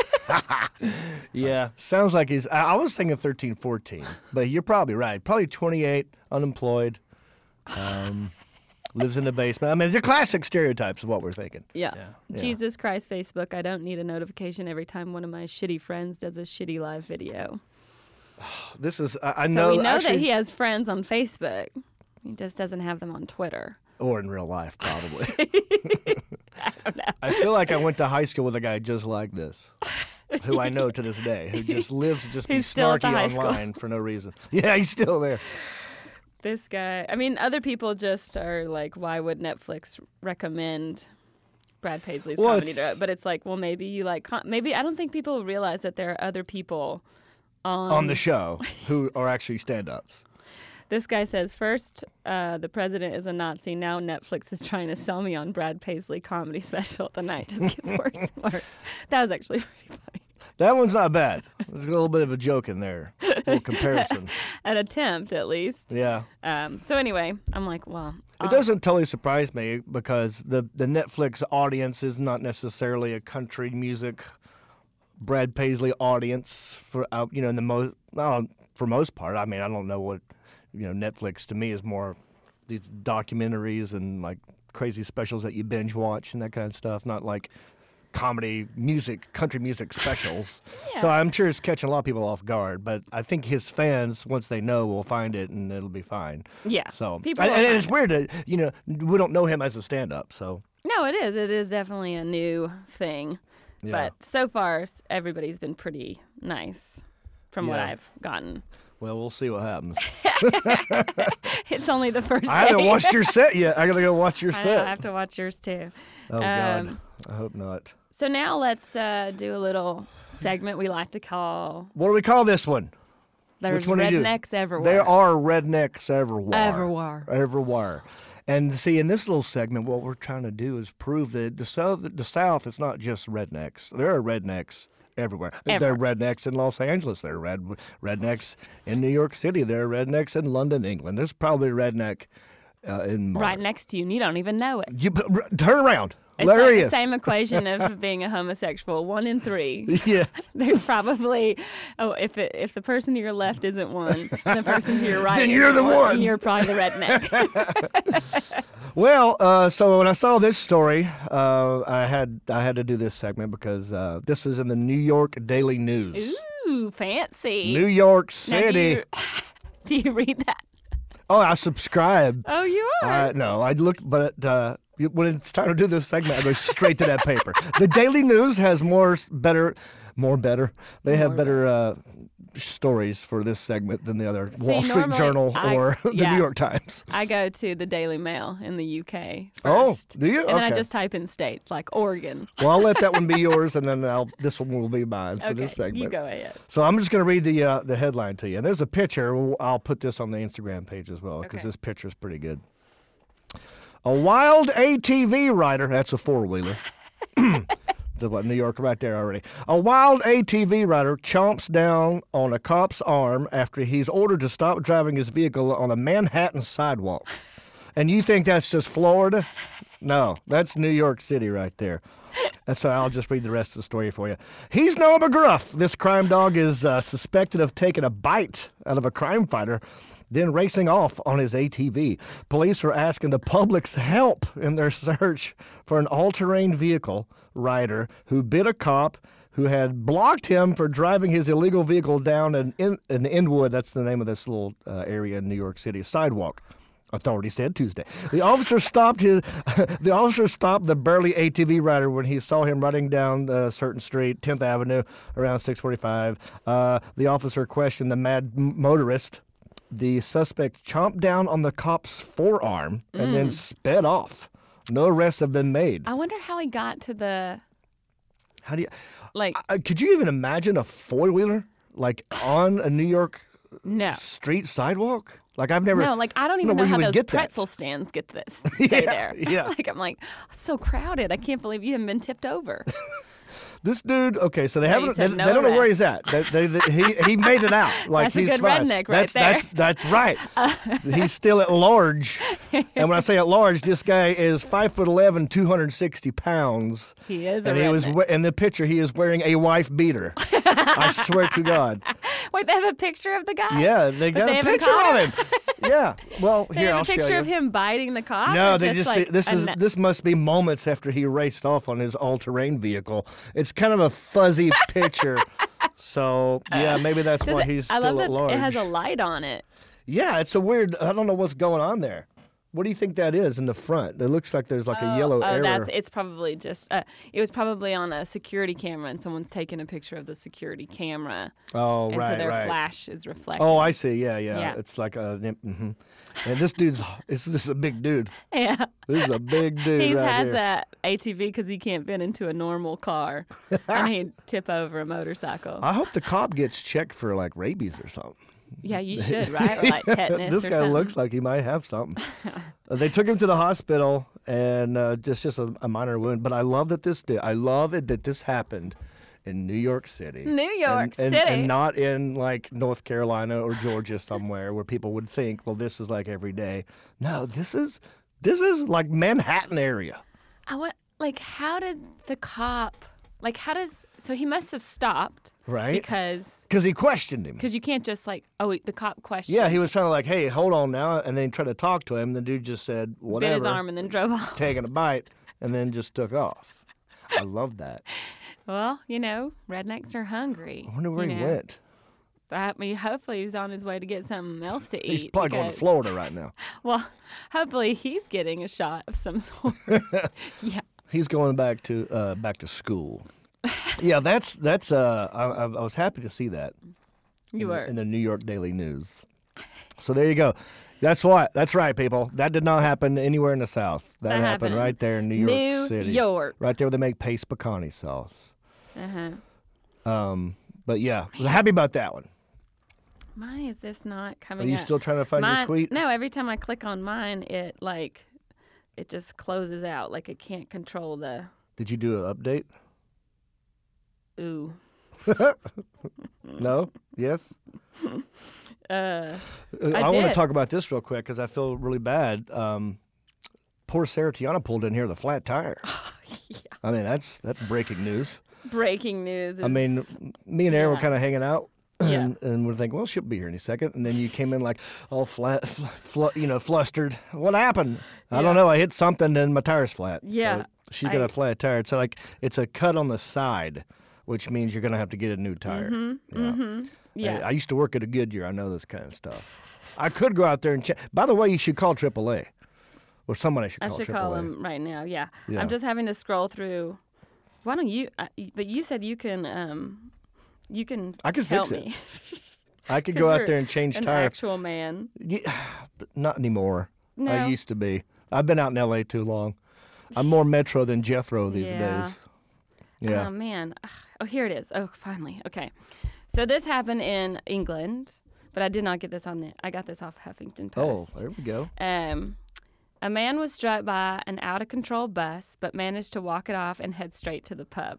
[SPEAKER 2] yeah. Sounds like he's. I, I was thinking thirteen, fourteen, but you're probably right. Probably twenty-eight, unemployed, um, lives in the basement. I mean, the classic stereotypes of what we're thinking.
[SPEAKER 3] Yeah.
[SPEAKER 2] Yeah.
[SPEAKER 3] Jesus Christ, Facebook. I don't need a notification every time one of my shitty friends does a shitty live video.
[SPEAKER 2] This is. I, I
[SPEAKER 3] So
[SPEAKER 2] know.
[SPEAKER 3] we know
[SPEAKER 2] actually,
[SPEAKER 3] that he has friends on Facebook. He just doesn't have them on Twitter.
[SPEAKER 2] or in real life, probably.
[SPEAKER 3] I don't know.
[SPEAKER 2] I feel like I went to high school with a guy just like this, who I know to this day, who just lives to just be
[SPEAKER 3] He's still at the
[SPEAKER 2] snarky
[SPEAKER 3] high school.
[SPEAKER 2] online for no reason. Yeah, he's still there.
[SPEAKER 3] This guy, I mean, other people just are like, why would Netflix recommend Brad Paisley's
[SPEAKER 2] Well,
[SPEAKER 3] comedy?
[SPEAKER 2] it's-
[SPEAKER 3] To, but it's like, well, maybe you like, com- maybe I don't think people realize that there are other people on,
[SPEAKER 2] On the show, who are actually stand-ups.
[SPEAKER 3] This guy says, first, uh, the president is a Nazi. Now Netflix is trying to sell me on Brad Paisley comedy special. The night just gets worse and worse. That was actually pretty funny.
[SPEAKER 2] That one's not bad. There's a little bit of a joke in there, a little comparison.
[SPEAKER 3] An attempt, at least.
[SPEAKER 2] Yeah.
[SPEAKER 3] Um, so anyway, I'm like, well,
[SPEAKER 2] It doesn't totally surprise me because the, the Netflix audience is not necessarily a country music Brad Paisley audience for uh, you know in the most well, for most part. I mean, I don't know what you know. Netflix to me is more these documentaries and like crazy specials that you binge watch and that kind of stuff. Not like comedy music, country music specials. So I'm sure it's catching a lot of people off guard. But I think his fans, once they know, will find it and it'll be fine.
[SPEAKER 3] Yeah.
[SPEAKER 2] So
[SPEAKER 3] people
[SPEAKER 2] and,
[SPEAKER 3] will
[SPEAKER 2] and
[SPEAKER 3] find
[SPEAKER 2] it's
[SPEAKER 3] it.
[SPEAKER 2] weird that you know we don't know him as a stand-up. So
[SPEAKER 3] No, it is. It is definitely a new thing.
[SPEAKER 2] yeah.
[SPEAKER 3] But so far, s- everybody's been pretty nice from what
[SPEAKER 2] Yeah.
[SPEAKER 3] I've gotten.
[SPEAKER 2] well, we'll see what happens.
[SPEAKER 3] It's only the first
[SPEAKER 2] I haven't
[SPEAKER 3] day.
[SPEAKER 2] watched your set yet. I gotta go watch your
[SPEAKER 3] I
[SPEAKER 2] set.
[SPEAKER 3] know, I have to watch yours too.
[SPEAKER 2] oh God,
[SPEAKER 3] um,
[SPEAKER 2] I hope not.
[SPEAKER 3] So now let's uh, do a little segment we like to call
[SPEAKER 2] What do we call this one?
[SPEAKER 3] There's
[SPEAKER 2] Which one do you do?
[SPEAKER 3] Rednecks Everywhere.
[SPEAKER 2] There are rednecks everywhere.
[SPEAKER 3] Everywhere.
[SPEAKER 2] Everywhere. And see, in this little segment, what we're trying to do is prove that the South, the South is not just rednecks. There are rednecks everywhere. There are
[SPEAKER 3] Everywhere.
[SPEAKER 2] rednecks in Los Angeles. There are red, rednecks in New York City. There are rednecks in London, England. There's probably a redneck uh, in Mar-
[SPEAKER 3] Right next to you, and you don't even know it.
[SPEAKER 2] You, but r- turn around.
[SPEAKER 3] It's
[SPEAKER 2] There
[SPEAKER 3] like
[SPEAKER 2] he
[SPEAKER 3] the
[SPEAKER 2] is.
[SPEAKER 3] same equation of being a homosexual. One in three.
[SPEAKER 2] Yes.
[SPEAKER 3] There's probably oh, if it, if the person to your left isn't one, the person to your right
[SPEAKER 2] Then
[SPEAKER 3] isn't
[SPEAKER 2] you're the one.
[SPEAKER 3] You're probably the redneck.
[SPEAKER 2] Well, uh, so when I saw this story, uh, I had I had to do this segment because uh, this is in the New York Daily News.
[SPEAKER 3] Ooh, fancy.
[SPEAKER 2] New York
[SPEAKER 3] Now, do
[SPEAKER 2] City.
[SPEAKER 3] you, do you read that?
[SPEAKER 2] Oh, I subscribe.
[SPEAKER 3] Oh, you are.
[SPEAKER 2] I, no, I look, but uh, you- when it's time to do this segment, I go straight to that paper. The Daily News has more s- better, more better. They have
[SPEAKER 3] More
[SPEAKER 2] better uh, stories for this segment than the other Wall
[SPEAKER 3] See,
[SPEAKER 2] Street
[SPEAKER 3] normally
[SPEAKER 2] Journal
[SPEAKER 3] I-
[SPEAKER 2] or the
[SPEAKER 3] yeah.
[SPEAKER 2] New York Times.
[SPEAKER 3] I go to the Daily Mail in the U K
[SPEAKER 2] Oh,
[SPEAKER 3] first.
[SPEAKER 2] do you?
[SPEAKER 3] And then I
[SPEAKER 2] Okay.
[SPEAKER 3] just type in states like Oregon.
[SPEAKER 2] Well, I'll let that one be yours, and then I'll, this one will be mine for
[SPEAKER 3] Okay,
[SPEAKER 2] this segment.
[SPEAKER 3] you go ahead.
[SPEAKER 2] So I'm just going to read the uh, the headline to you. And there's a picture. I'll put this on the Instagram page as well because
[SPEAKER 3] Okay.
[SPEAKER 2] this picture is pretty good. A wild A T V rider. That's a four wheeler. The what, New York right there already. A wild A T V rider chomps down on a cop's arm after he's ordered to stop driving his vehicle on a Manhattan sidewalk. And you think that's just Florida? No, that's New York City right there. That's why I'll just read the rest of the story for you. He's no McGruff. This crime dog is uh, suspected of taking a bite out of a crime fighter, then racing off on his A T V. Police are asking the public's help in their search for an all-terrain vehicle rider who bit a cop who had blocked him for driving his illegal vehicle down an, in, an Inwood, that's the name of this little uh, area in New York City, sidewalk. Authorities said Tuesday. The officer stopped his. The officer stopped the burly A T V rider when he saw him running down a certain street, tenth Avenue, around six forty-five. Uh, the officer questioned the mad m- motorist. The suspect chomped down on the cop's forearm and then sped off. No arrests have been made.
[SPEAKER 3] I wonder how he got to the
[SPEAKER 2] How do you?
[SPEAKER 3] like
[SPEAKER 2] Uh, could you even imagine a four wheeler like on a New York
[SPEAKER 3] no.
[SPEAKER 2] street sidewalk? Like I've never.
[SPEAKER 3] No, like I don't
[SPEAKER 2] know
[SPEAKER 3] even know,
[SPEAKER 2] where you
[SPEAKER 3] how
[SPEAKER 2] would
[SPEAKER 3] those
[SPEAKER 2] get that.
[SPEAKER 3] pretzel stands get this stay
[SPEAKER 2] Yeah,
[SPEAKER 3] there.
[SPEAKER 2] yeah.
[SPEAKER 3] Like I'm like, it's so crowded. I can't believe you haven't been tipped over.
[SPEAKER 2] This dude, okay, so they
[SPEAKER 3] you
[SPEAKER 2] haven't. They,
[SPEAKER 3] said
[SPEAKER 2] they
[SPEAKER 3] no
[SPEAKER 2] don't know where
[SPEAKER 3] arrest.
[SPEAKER 2] he's at. They, they, they- he he made it out. Like
[SPEAKER 3] That's a
[SPEAKER 2] he's
[SPEAKER 3] good
[SPEAKER 2] fine.
[SPEAKER 3] redneck right
[SPEAKER 2] that's,
[SPEAKER 3] there.
[SPEAKER 2] That's that's right. He's still at large, and when I say at large, this guy is five foot eleven, two hundred sixty pounds.
[SPEAKER 3] He is a
[SPEAKER 2] And he was
[SPEAKER 3] redneck.
[SPEAKER 2] we- in the picture. He is wearing a wife beater. I swear to God.
[SPEAKER 3] Wait, they have a picture of the guy?
[SPEAKER 2] Yeah, they got
[SPEAKER 3] they
[SPEAKER 2] a
[SPEAKER 3] haven't
[SPEAKER 2] picture
[SPEAKER 3] caught
[SPEAKER 2] of him. Yeah. Well,
[SPEAKER 3] They
[SPEAKER 2] here
[SPEAKER 3] have
[SPEAKER 2] I'll
[SPEAKER 3] a picture
[SPEAKER 2] show you.
[SPEAKER 3] of him biting the cop?
[SPEAKER 2] No,
[SPEAKER 3] or
[SPEAKER 2] they
[SPEAKER 3] just,
[SPEAKER 2] just
[SPEAKER 3] like
[SPEAKER 2] say, this
[SPEAKER 3] a
[SPEAKER 2] is
[SPEAKER 3] ne-
[SPEAKER 2] this must be moments after he raced off on his all-terrain vehicle. It's kind of a fuzzy picture, so yeah, maybe that's
[SPEAKER 3] Does
[SPEAKER 2] why
[SPEAKER 3] it-
[SPEAKER 2] he's
[SPEAKER 3] I
[SPEAKER 2] still
[SPEAKER 3] love
[SPEAKER 2] at
[SPEAKER 3] that
[SPEAKER 2] large.
[SPEAKER 3] it has a light on it.
[SPEAKER 2] Yeah, it's a weird. I don't know what's going on there. What do you think that is in the front? It looks like there's like a yellow
[SPEAKER 3] oh,
[SPEAKER 2] arrow.
[SPEAKER 3] that's it's probably just uh, it was probably on a security camera and someone's taking a picture of the security camera.
[SPEAKER 2] oh,
[SPEAKER 3] and
[SPEAKER 2] right,
[SPEAKER 3] so their
[SPEAKER 2] right.
[SPEAKER 3] flash is reflecting.
[SPEAKER 2] Oh, I see. Yeah, yeah.
[SPEAKER 3] Yeah.
[SPEAKER 2] It's like a. Mm-hmm. And this dude's. This, this is a big dude.
[SPEAKER 3] Yeah.
[SPEAKER 2] This is a big dude.
[SPEAKER 3] He
[SPEAKER 2] right
[SPEAKER 3] has
[SPEAKER 2] here.
[SPEAKER 3] that A T V because he can't fit into a normal car, and he'd tip over a motorcycle.
[SPEAKER 2] I hope the cop gets checked for like rabies or something.
[SPEAKER 3] Yeah, you should, right? Or like tetanus
[SPEAKER 2] This
[SPEAKER 3] or
[SPEAKER 2] guy
[SPEAKER 3] something.
[SPEAKER 2] looks like he might have something. Uh, they took him to the hospital, and uh, just just a, a minor wound. But I love that this did. I love it that this happened in New York City.
[SPEAKER 3] New York
[SPEAKER 2] and, and,
[SPEAKER 3] City.
[SPEAKER 2] and not in like North Carolina or Georgia somewhere where people would think, well, this is like every day. No, this is this is like Manhattan area.
[SPEAKER 3] I want like how did the cop like how does so he must have stopped
[SPEAKER 2] Right?
[SPEAKER 3] because
[SPEAKER 2] Because he questioned him.
[SPEAKER 3] because you can't just like oh wait, the cop questioned
[SPEAKER 2] Yeah, he was trying to like, hey, hold on now, and then he tried to talk to him. The dude just said,
[SPEAKER 3] bit
[SPEAKER 2] whatever,
[SPEAKER 3] his arm and then drove off.
[SPEAKER 2] taking a bite, and then just took off. I love that.
[SPEAKER 3] Well, you know, rednecks are hungry.
[SPEAKER 2] I wonder where
[SPEAKER 3] you
[SPEAKER 2] he
[SPEAKER 3] know.
[SPEAKER 2] went.
[SPEAKER 3] I mean, hopefully he's on his way to get something else to eat.
[SPEAKER 2] He's probably going to
[SPEAKER 3] because-
[SPEAKER 2] Florida right now.
[SPEAKER 3] Well, hopefully he's getting a shot of some sort. Yeah.
[SPEAKER 2] He's going back to uh, back to school. Yeah, that's that's. Uh, I, I I was happy to see that.
[SPEAKER 3] You
[SPEAKER 2] in,
[SPEAKER 3] were.
[SPEAKER 2] the, in the New York Daily News. So there you go. That's what. That's right, people. That did not happen anywhere in the South. That,
[SPEAKER 3] That
[SPEAKER 2] happened,
[SPEAKER 3] happened
[SPEAKER 2] right there in New York
[SPEAKER 3] New
[SPEAKER 2] City.
[SPEAKER 3] York.
[SPEAKER 2] Right there where they make paste pecani sauce.
[SPEAKER 3] Uh-huh.
[SPEAKER 2] Um, but yeah, I was happy about that one.
[SPEAKER 3] Why is this not
[SPEAKER 2] Are
[SPEAKER 3] coming
[SPEAKER 2] you
[SPEAKER 3] up?
[SPEAKER 2] still trying to find
[SPEAKER 3] Mine,
[SPEAKER 2] your tweet?
[SPEAKER 3] No, every time I click on mine, it like, it just closes out. Like it can't control the,
[SPEAKER 2] Did you do an update?
[SPEAKER 3] ooh.
[SPEAKER 2] No? Yes?
[SPEAKER 3] Uh,
[SPEAKER 2] Uh,
[SPEAKER 3] I
[SPEAKER 2] I, want to
[SPEAKER 3] did.
[SPEAKER 2] talk about this real quick because I feel really bad. Um, poor Sarah Tiana pulled in here with a flat tire.
[SPEAKER 3] yeah.
[SPEAKER 2] I mean, that's that's breaking news.
[SPEAKER 3] Breaking news is...
[SPEAKER 2] I mean, me and Aaron were
[SPEAKER 3] yeah.
[SPEAKER 2] kind of hanging out.
[SPEAKER 3] Yeah.
[SPEAKER 2] And, and we're thinking, well, she'll be here any second. And then you came in like all flat, fl- fl- you know, flustered. What happened? I
[SPEAKER 3] Yeah.
[SPEAKER 2] don't know. I hit something and my tire's flat.
[SPEAKER 3] Yeah,
[SPEAKER 2] So she's got
[SPEAKER 3] I-
[SPEAKER 2] a flat tire. It's like, it's a cut on the side, which means you're going to have to get a new tire.
[SPEAKER 3] Mm-hmm,
[SPEAKER 2] Yeah.
[SPEAKER 3] mm-hmm. Yeah.
[SPEAKER 2] I, I used to work at a Goodyear. I know this kind of stuff. I could go out there and check. By the way, you should call triple A. Or someone I should
[SPEAKER 3] I
[SPEAKER 2] call
[SPEAKER 3] should
[SPEAKER 2] triple A.
[SPEAKER 3] call him right now. Yeah.
[SPEAKER 2] Yeah.
[SPEAKER 3] I'm just having to scroll through. Why don't you? I, but you said you can. Um, you can.
[SPEAKER 2] I can
[SPEAKER 3] help
[SPEAKER 2] fix it.
[SPEAKER 3] me.
[SPEAKER 2] I could
[SPEAKER 3] 'Cause
[SPEAKER 2] go out
[SPEAKER 3] you're
[SPEAKER 2] there and change
[SPEAKER 3] An
[SPEAKER 2] tire.
[SPEAKER 3] actual man.
[SPEAKER 2] Yeah, but not anymore.
[SPEAKER 3] No.
[SPEAKER 2] I used to be. I've been out in L A too long. I'm more Metro than Jethro these
[SPEAKER 3] Yeah.
[SPEAKER 2] days. Yeah.
[SPEAKER 3] Oh man. Ugh. Oh, here it is. Oh, finally. Okay. So this happened in England, but I did not get this on the. I got this off Huffington
[SPEAKER 2] oh,
[SPEAKER 3] Post.
[SPEAKER 2] there we go.
[SPEAKER 3] Um, a man was struck by an out-of-control bus, but managed to walk it off and head straight to the pub.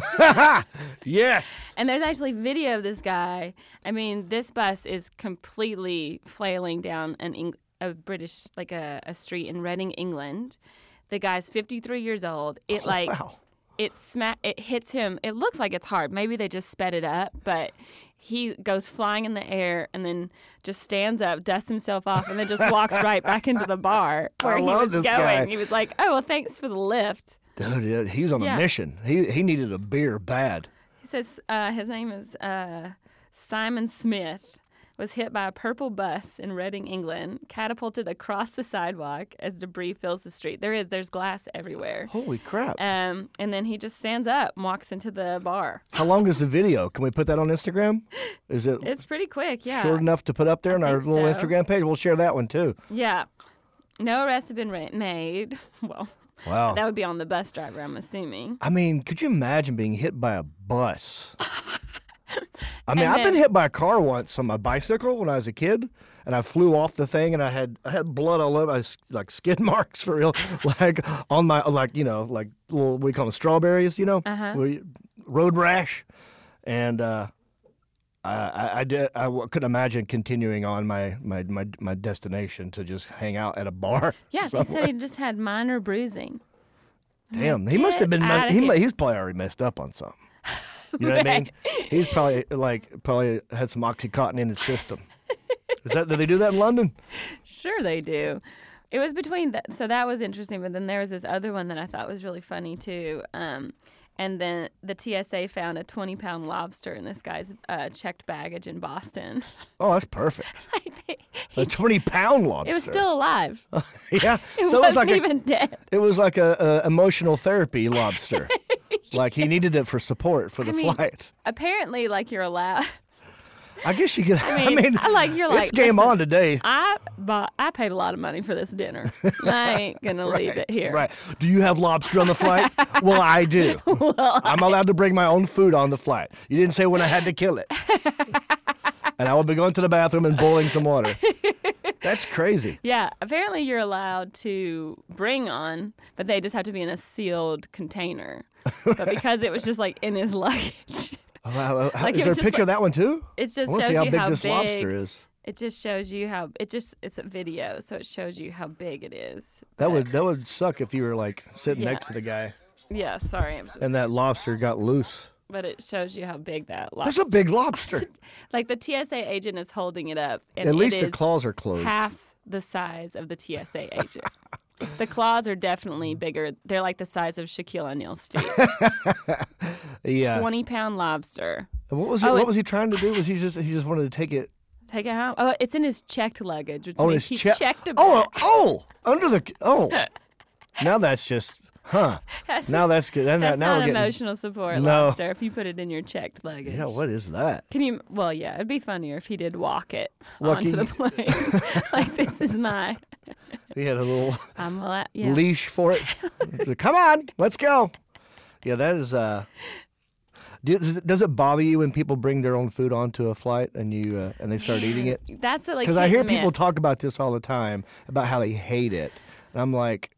[SPEAKER 2] Yes.
[SPEAKER 3] And there's actually video of this guy. I mean, this bus is completely flailing down an Eng- a British, like a, a street in Reading, England. The guy's fifty-three years old. It like
[SPEAKER 2] Wow.
[SPEAKER 3] it sma- it hits him. It looks like it's hard. Maybe they just sped it up, but he goes flying in the air and then just stands up, dusts himself off, and then just walks right back into the bar where
[SPEAKER 2] I
[SPEAKER 3] he
[SPEAKER 2] love
[SPEAKER 3] was
[SPEAKER 2] this
[SPEAKER 3] going.
[SPEAKER 2] guy.
[SPEAKER 3] He was like, "Oh well, thanks for the lift."
[SPEAKER 2] Dude, yeah, he was on
[SPEAKER 3] Yeah.
[SPEAKER 2] a mission. He he needed a beer bad.
[SPEAKER 3] He says uh, his name is uh, Simon Smith. Was hit by a purple bus in Reading, England, catapulted across the sidewalk as debris fills the street. There is, there's glass everywhere.
[SPEAKER 2] Holy crap.
[SPEAKER 3] Um, and then he just stands up and walks into the bar.
[SPEAKER 2] How long is the video? Can we put that on Instagram? Is it
[SPEAKER 3] It's pretty quick, yeah.
[SPEAKER 2] short enough to put up there on our
[SPEAKER 3] think
[SPEAKER 2] little
[SPEAKER 3] so.
[SPEAKER 2] Instagram page? We'll share that one too.
[SPEAKER 3] Yeah. No arrests have been ra- made. Well,
[SPEAKER 2] Wow.
[SPEAKER 3] that would be on the bus driver, I'm assuming.
[SPEAKER 2] I mean, could you imagine being hit by a bus? I mean,
[SPEAKER 3] And
[SPEAKER 2] I've been
[SPEAKER 3] then-
[SPEAKER 2] hit by a car once on my bicycle when I was a kid, and I flew off the thing, and I had I had blood all over, I was, like skid marks for real, like on my like you know like little we call them strawberries, you know,
[SPEAKER 3] Uh-huh.
[SPEAKER 2] where you- road rash, and uh, I I, I, did, I w- couldn't imagine continuing on my, my my my destination to just hang out at a bar.
[SPEAKER 3] Yeah, he
[SPEAKER 2] somewhere.
[SPEAKER 3] said he just had minor bruising.
[SPEAKER 2] Damn, he must have been.
[SPEAKER 3] Get
[SPEAKER 2] Me-
[SPEAKER 3] outta
[SPEAKER 2] he,
[SPEAKER 3] here.
[SPEAKER 2] mu- he's probably already messed up on something. You know what I mean? He's probably like probably had some OxyContin in his system. Is that do they do that in London?
[SPEAKER 3] Sure they do. It was between that, so that was interesting. But then there was this other one that I thought was really funny too. Um, and then the T S A found a twenty pound lobster in this guy's uh, checked baggage in Boston.
[SPEAKER 2] Oh, that's perfect.
[SPEAKER 3] Like they-
[SPEAKER 2] A twenty pound lobster.
[SPEAKER 3] it was still alive.
[SPEAKER 2] yeah.
[SPEAKER 3] It
[SPEAKER 2] so
[SPEAKER 3] wasn't
[SPEAKER 2] it was like
[SPEAKER 3] even
[SPEAKER 2] a,
[SPEAKER 3] dead.
[SPEAKER 2] it was like a, a emotional therapy lobster. Like he needed it for support for the
[SPEAKER 3] I mean,
[SPEAKER 2] flight.
[SPEAKER 3] Apparently, like you're allowed.
[SPEAKER 2] I guess you could.
[SPEAKER 3] I mean, I like you're like
[SPEAKER 2] it's game
[SPEAKER 3] listen,
[SPEAKER 2] on today.
[SPEAKER 3] I bought. I paid a lot of money for this dinner. I ain't gonna leave it here.
[SPEAKER 2] Right. Do you have lobster on the flight? Well, I do. I'm allowed to bring my own food on the flight. You didn't say when I had to kill it. And I will be going to the bathroom and boiling some water. That's crazy.
[SPEAKER 3] Yeah, apparently you're allowed to bring on, but they just have to be in a sealed container. But because it was just like in his luggage,
[SPEAKER 2] Oh, wow. How-
[SPEAKER 3] Like,
[SPEAKER 2] is
[SPEAKER 3] it
[SPEAKER 2] there a
[SPEAKER 3] was just
[SPEAKER 2] picture of that one too?
[SPEAKER 3] it
[SPEAKER 2] I
[SPEAKER 3] just
[SPEAKER 2] want to
[SPEAKER 3] shows
[SPEAKER 2] see how
[SPEAKER 3] you
[SPEAKER 2] big
[SPEAKER 3] how
[SPEAKER 2] this
[SPEAKER 3] big.
[SPEAKER 2] lobster is.
[SPEAKER 3] It just shows you how it just it's a video, so it shows you how big it is.
[SPEAKER 2] That
[SPEAKER 3] But-
[SPEAKER 2] would that would suck if you were like sitting
[SPEAKER 3] Yeah.
[SPEAKER 2] next to the guy
[SPEAKER 3] Yeah, sorry, I'm just,
[SPEAKER 2] and that lobster got loose.
[SPEAKER 3] but it shows you how big that lobster.
[SPEAKER 2] That's a big lobster.
[SPEAKER 3] Like the T S A agent is holding it up, and
[SPEAKER 2] At
[SPEAKER 3] it
[SPEAKER 2] least the
[SPEAKER 3] is
[SPEAKER 2] claws are closed.
[SPEAKER 3] half the size of the T S A agent. The claws are definitely bigger. They're like the size of Shaquille O'Neal's feet.
[SPEAKER 2] Yeah.
[SPEAKER 3] twenty pound lobster.
[SPEAKER 2] And what was he,
[SPEAKER 3] Oh,
[SPEAKER 2] what
[SPEAKER 3] it-
[SPEAKER 2] was he trying to do? Was he just he just wanted to take it?
[SPEAKER 3] Take it out. Oh, it's in his checked luggage, which
[SPEAKER 2] Oh,
[SPEAKER 3] means
[SPEAKER 2] his
[SPEAKER 3] he
[SPEAKER 2] check.
[SPEAKER 3] checked it
[SPEAKER 2] Oh,
[SPEAKER 3] back.
[SPEAKER 2] oh, under the oh. Now that's just Huh.
[SPEAKER 3] That's,
[SPEAKER 2] Now that's good. Now,
[SPEAKER 3] that's
[SPEAKER 2] now
[SPEAKER 3] not
[SPEAKER 2] we're getting,
[SPEAKER 3] emotional support,
[SPEAKER 2] No.
[SPEAKER 3] Lobster, if you put it in your checked luggage.
[SPEAKER 2] Yeah, what is that?
[SPEAKER 3] Can you? Well, yeah, it'd be funnier if he did walk it
[SPEAKER 2] What,
[SPEAKER 3] onto
[SPEAKER 2] can
[SPEAKER 3] the
[SPEAKER 2] you-
[SPEAKER 3] plane. Like, this is my.
[SPEAKER 2] He had a little
[SPEAKER 3] I'm a la- yeah.
[SPEAKER 2] leash for it. So, come on, let's go. Yeah, that is. Uh, do, does it bother you when people bring their own food onto a flight and you uh, and they start eating it?
[SPEAKER 3] That's a, like.
[SPEAKER 2] Because I
[SPEAKER 3] hit
[SPEAKER 2] hear
[SPEAKER 3] and
[SPEAKER 2] people
[SPEAKER 3] miss.
[SPEAKER 2] talk about this all the time about how they hate it, and I'm like,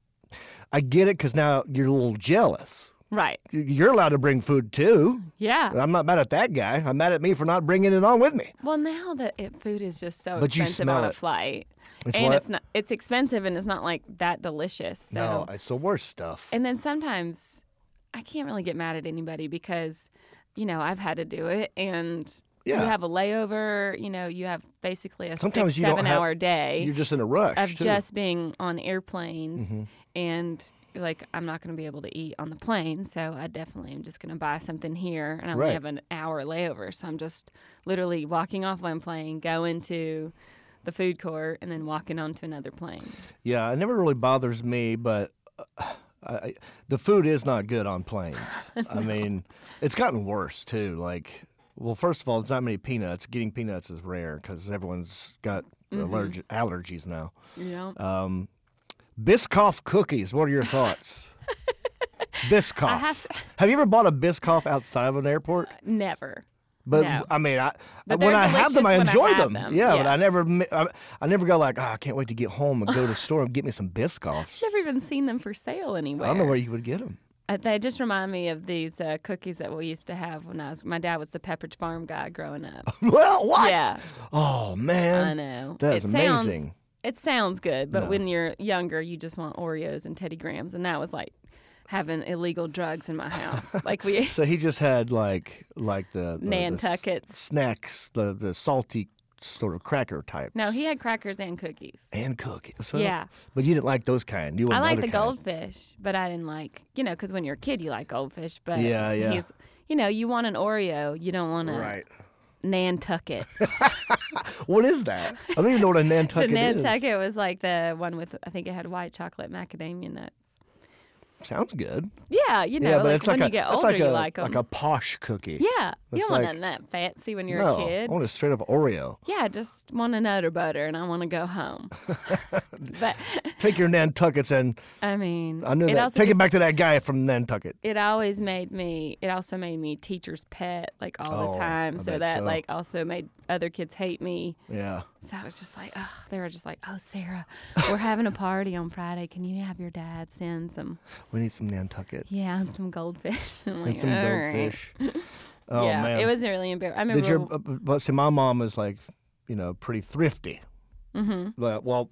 [SPEAKER 2] I get it because now you're a little jealous.
[SPEAKER 3] Right.
[SPEAKER 2] You're allowed to bring food too.
[SPEAKER 3] Yeah.
[SPEAKER 2] I'm not mad at that guy. I'm mad at me for not bringing it on with me.
[SPEAKER 3] Well, now that it, food is just so
[SPEAKER 2] But you
[SPEAKER 3] expensive
[SPEAKER 2] smell
[SPEAKER 3] on a
[SPEAKER 2] it.
[SPEAKER 3] flight,
[SPEAKER 2] It's
[SPEAKER 3] and
[SPEAKER 2] what?
[SPEAKER 3] it's not. It's expensive, and it's not like that delicious. So.
[SPEAKER 2] No, it's the worst stuff.
[SPEAKER 3] And then sometimes I can't really get mad at anybody because, you know, I've had to do it, and
[SPEAKER 2] Yeah.
[SPEAKER 3] you have a layover. You know, you have basically a
[SPEAKER 2] Sometimes
[SPEAKER 3] six,
[SPEAKER 2] you don't
[SPEAKER 3] seven
[SPEAKER 2] have-
[SPEAKER 3] hour day
[SPEAKER 2] You're just in a rush.
[SPEAKER 3] of
[SPEAKER 2] too.
[SPEAKER 3] just being on airplanes,
[SPEAKER 2] Mhm.
[SPEAKER 3] and like I'm not going to be able to eat on the plane, so I definitely am just going to buy something here, and I only
[SPEAKER 2] Right.
[SPEAKER 3] have an hour layover, so I'm just literally walking off one plane, going to the food court, and then walking onto another plane.
[SPEAKER 2] Yeah, it never really bothers me, but uh, I, the food is not good on planes. I mean, it's gotten worse too. Like, well, first of all, there's not many peanuts. Getting peanuts is rare because everyone's got
[SPEAKER 3] Mm-hmm.
[SPEAKER 2] allerg- allergies now.
[SPEAKER 3] You know,
[SPEAKER 2] Um, Biscoff cookies. What are your thoughts? Biscoff.
[SPEAKER 3] I have to-
[SPEAKER 2] Have you ever bought a Biscoff outside of an airport?
[SPEAKER 3] never.
[SPEAKER 2] But
[SPEAKER 3] No.
[SPEAKER 2] I mean, I,
[SPEAKER 3] But
[SPEAKER 2] when
[SPEAKER 3] they're
[SPEAKER 2] I have them, I
[SPEAKER 3] delicious when I
[SPEAKER 2] enjoy
[SPEAKER 3] have
[SPEAKER 2] them.
[SPEAKER 3] them,
[SPEAKER 2] Yeah, but
[SPEAKER 3] yeah.
[SPEAKER 2] I never, mi- I, I never go like, oh, I can't wait to get home and go to the store and get me some Biscoffs.
[SPEAKER 3] Never even seen them for sale anywhere.
[SPEAKER 2] I don't know where you would get them.
[SPEAKER 3] Uh, they just remind me of these uh, cookies that we used to have when I was. My dad was the Pepperidge Farm guy growing up.
[SPEAKER 2] Well, what?
[SPEAKER 3] Yeah,
[SPEAKER 2] Oh
[SPEAKER 3] I
[SPEAKER 2] man,
[SPEAKER 3] know.
[SPEAKER 2] that is
[SPEAKER 3] it sounds,
[SPEAKER 2] amazing.
[SPEAKER 3] It sounds good, but
[SPEAKER 2] No.
[SPEAKER 3] when you're younger, you just want Oreos and Teddy Grahams, and that was like having illegal drugs in my house. Like we,
[SPEAKER 2] So he just had like like the, the the s-
[SPEAKER 3] Nantuckets.
[SPEAKER 2] snacks, the the salty sort of cracker type.
[SPEAKER 3] no, he had crackers and cookies.
[SPEAKER 2] And cookies. So,
[SPEAKER 3] Yeah.
[SPEAKER 2] But you didn't like those kind. You
[SPEAKER 3] I
[SPEAKER 2] wanted
[SPEAKER 3] like
[SPEAKER 2] other
[SPEAKER 3] the
[SPEAKER 2] kind.
[SPEAKER 3] goldfish, but I didn't like, you know, because when you're a kid, you like goldfish. But
[SPEAKER 2] Yeah, yeah.
[SPEAKER 3] He's, you know, you want an Oreo, you don't want a
[SPEAKER 2] Right.
[SPEAKER 3] Nantucket.
[SPEAKER 2] What is that? I don't even know what a
[SPEAKER 3] The
[SPEAKER 2] Nantucket is.
[SPEAKER 3] Nantucket was like the one with, I think it had white chocolate macadamia nuts.
[SPEAKER 2] Sounds good.
[SPEAKER 3] Yeah, you know,
[SPEAKER 2] yeah, but
[SPEAKER 3] like
[SPEAKER 2] it's
[SPEAKER 3] when
[SPEAKER 2] like a
[SPEAKER 3] you get
[SPEAKER 2] it's
[SPEAKER 3] older,
[SPEAKER 2] like
[SPEAKER 3] you
[SPEAKER 2] a
[SPEAKER 3] like them.
[SPEAKER 2] like a posh cookie.
[SPEAKER 3] Yeah, you
[SPEAKER 2] It's
[SPEAKER 3] don't want
[SPEAKER 2] like-
[SPEAKER 3] nothing that fancy when you're
[SPEAKER 2] no,
[SPEAKER 3] a kid.
[SPEAKER 2] I want a straight up Oreo.
[SPEAKER 3] Yeah, just want a nutter butter, and I want to go home. But
[SPEAKER 2] Take your Nantuckets and
[SPEAKER 3] I mean,
[SPEAKER 2] I knew
[SPEAKER 3] it
[SPEAKER 2] that.
[SPEAKER 3] also
[SPEAKER 2] Take it
[SPEAKER 3] just-
[SPEAKER 2] back to that guy from Nantucket.
[SPEAKER 3] It always made me. It also made me teacher's pet, like all
[SPEAKER 2] Oh,
[SPEAKER 3] the time.
[SPEAKER 2] I
[SPEAKER 3] So
[SPEAKER 2] bet
[SPEAKER 3] that
[SPEAKER 2] so.
[SPEAKER 3] like also made other kids hate me.
[SPEAKER 2] Yeah.
[SPEAKER 3] So I was just like, oh, they were just like, oh, Sarah, we're having a party on Friday. Can you have your dad send some,
[SPEAKER 2] We need some Nantucket.
[SPEAKER 3] yeah, and some goldfish? I'm
[SPEAKER 2] And
[SPEAKER 3] like,
[SPEAKER 2] some
[SPEAKER 3] "All right."
[SPEAKER 2] goldfish. Oh
[SPEAKER 3] yeah,
[SPEAKER 2] man.
[SPEAKER 3] it was really embarrassing. I remember.
[SPEAKER 2] Did your uh, but see my mom was like, you know, pretty thrifty.
[SPEAKER 3] hmm
[SPEAKER 2] But well,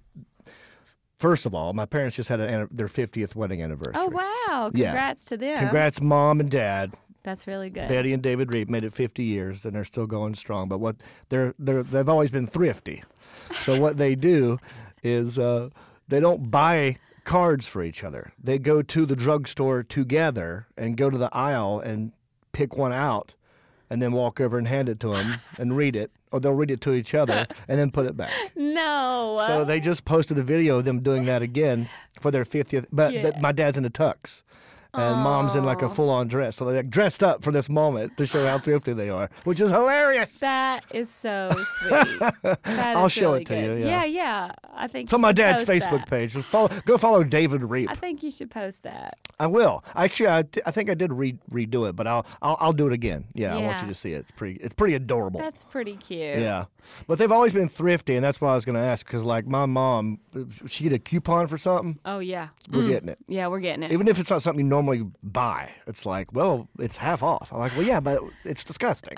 [SPEAKER 2] first of all, my parents just had an, anni- their fiftieth wedding anniversary.
[SPEAKER 3] Oh wow!
[SPEAKER 2] Yeah.
[SPEAKER 3] Congrats to them.
[SPEAKER 2] Congrats, mom and dad.
[SPEAKER 3] That's really good.
[SPEAKER 2] Betty and David Reed made it fifty years, and they're still going strong. But what they're they're they've always been thrifty. So what they do is uh, they don't buy cards for each other. They go to the drugstore together and go to the aisle and pick one out, and then walk over and hand it to them and read it, or they'll read it to each other and then put it back.
[SPEAKER 3] No.
[SPEAKER 2] So they just posted a video of them doing that again for their fiftieth. But th-
[SPEAKER 3] Yeah.
[SPEAKER 2] my dad's in the tux, and mom's in like a
[SPEAKER 3] Aw.
[SPEAKER 2] full-on dress. So they're like dressed up for this moment to show how thrifty they are, which is hilarious.
[SPEAKER 3] That is so sweet. That
[SPEAKER 2] I'll
[SPEAKER 3] is
[SPEAKER 2] show
[SPEAKER 3] really
[SPEAKER 2] it to
[SPEAKER 3] good.
[SPEAKER 2] you, yeah.
[SPEAKER 3] yeah, yeah. I think
[SPEAKER 2] It's on
[SPEAKER 3] you
[SPEAKER 2] my
[SPEAKER 3] should
[SPEAKER 2] dad's
[SPEAKER 3] post
[SPEAKER 2] Facebook
[SPEAKER 3] that.
[SPEAKER 2] page. Just follow, go follow David Reap.
[SPEAKER 3] I think you should post that.
[SPEAKER 2] I will. Actually, I, I think I did re- redo it, but I'll, I'll I'll do it again. Yeah, I want
[SPEAKER 3] Yeah.
[SPEAKER 2] you to see it. It's pretty it's pretty adorable.
[SPEAKER 3] That's pretty cute.
[SPEAKER 2] Yeah, but they've always been thrifty, and that's why I was going to ask. Because like my mom, if she get a coupon for something,
[SPEAKER 3] Oh yeah.
[SPEAKER 2] we're
[SPEAKER 3] Mm.
[SPEAKER 2] getting it.
[SPEAKER 3] Yeah, we're getting it.
[SPEAKER 2] Even if it's not something you normally buy, it's like, well, it's half off. I'm like, well, yeah, but it's disgusting.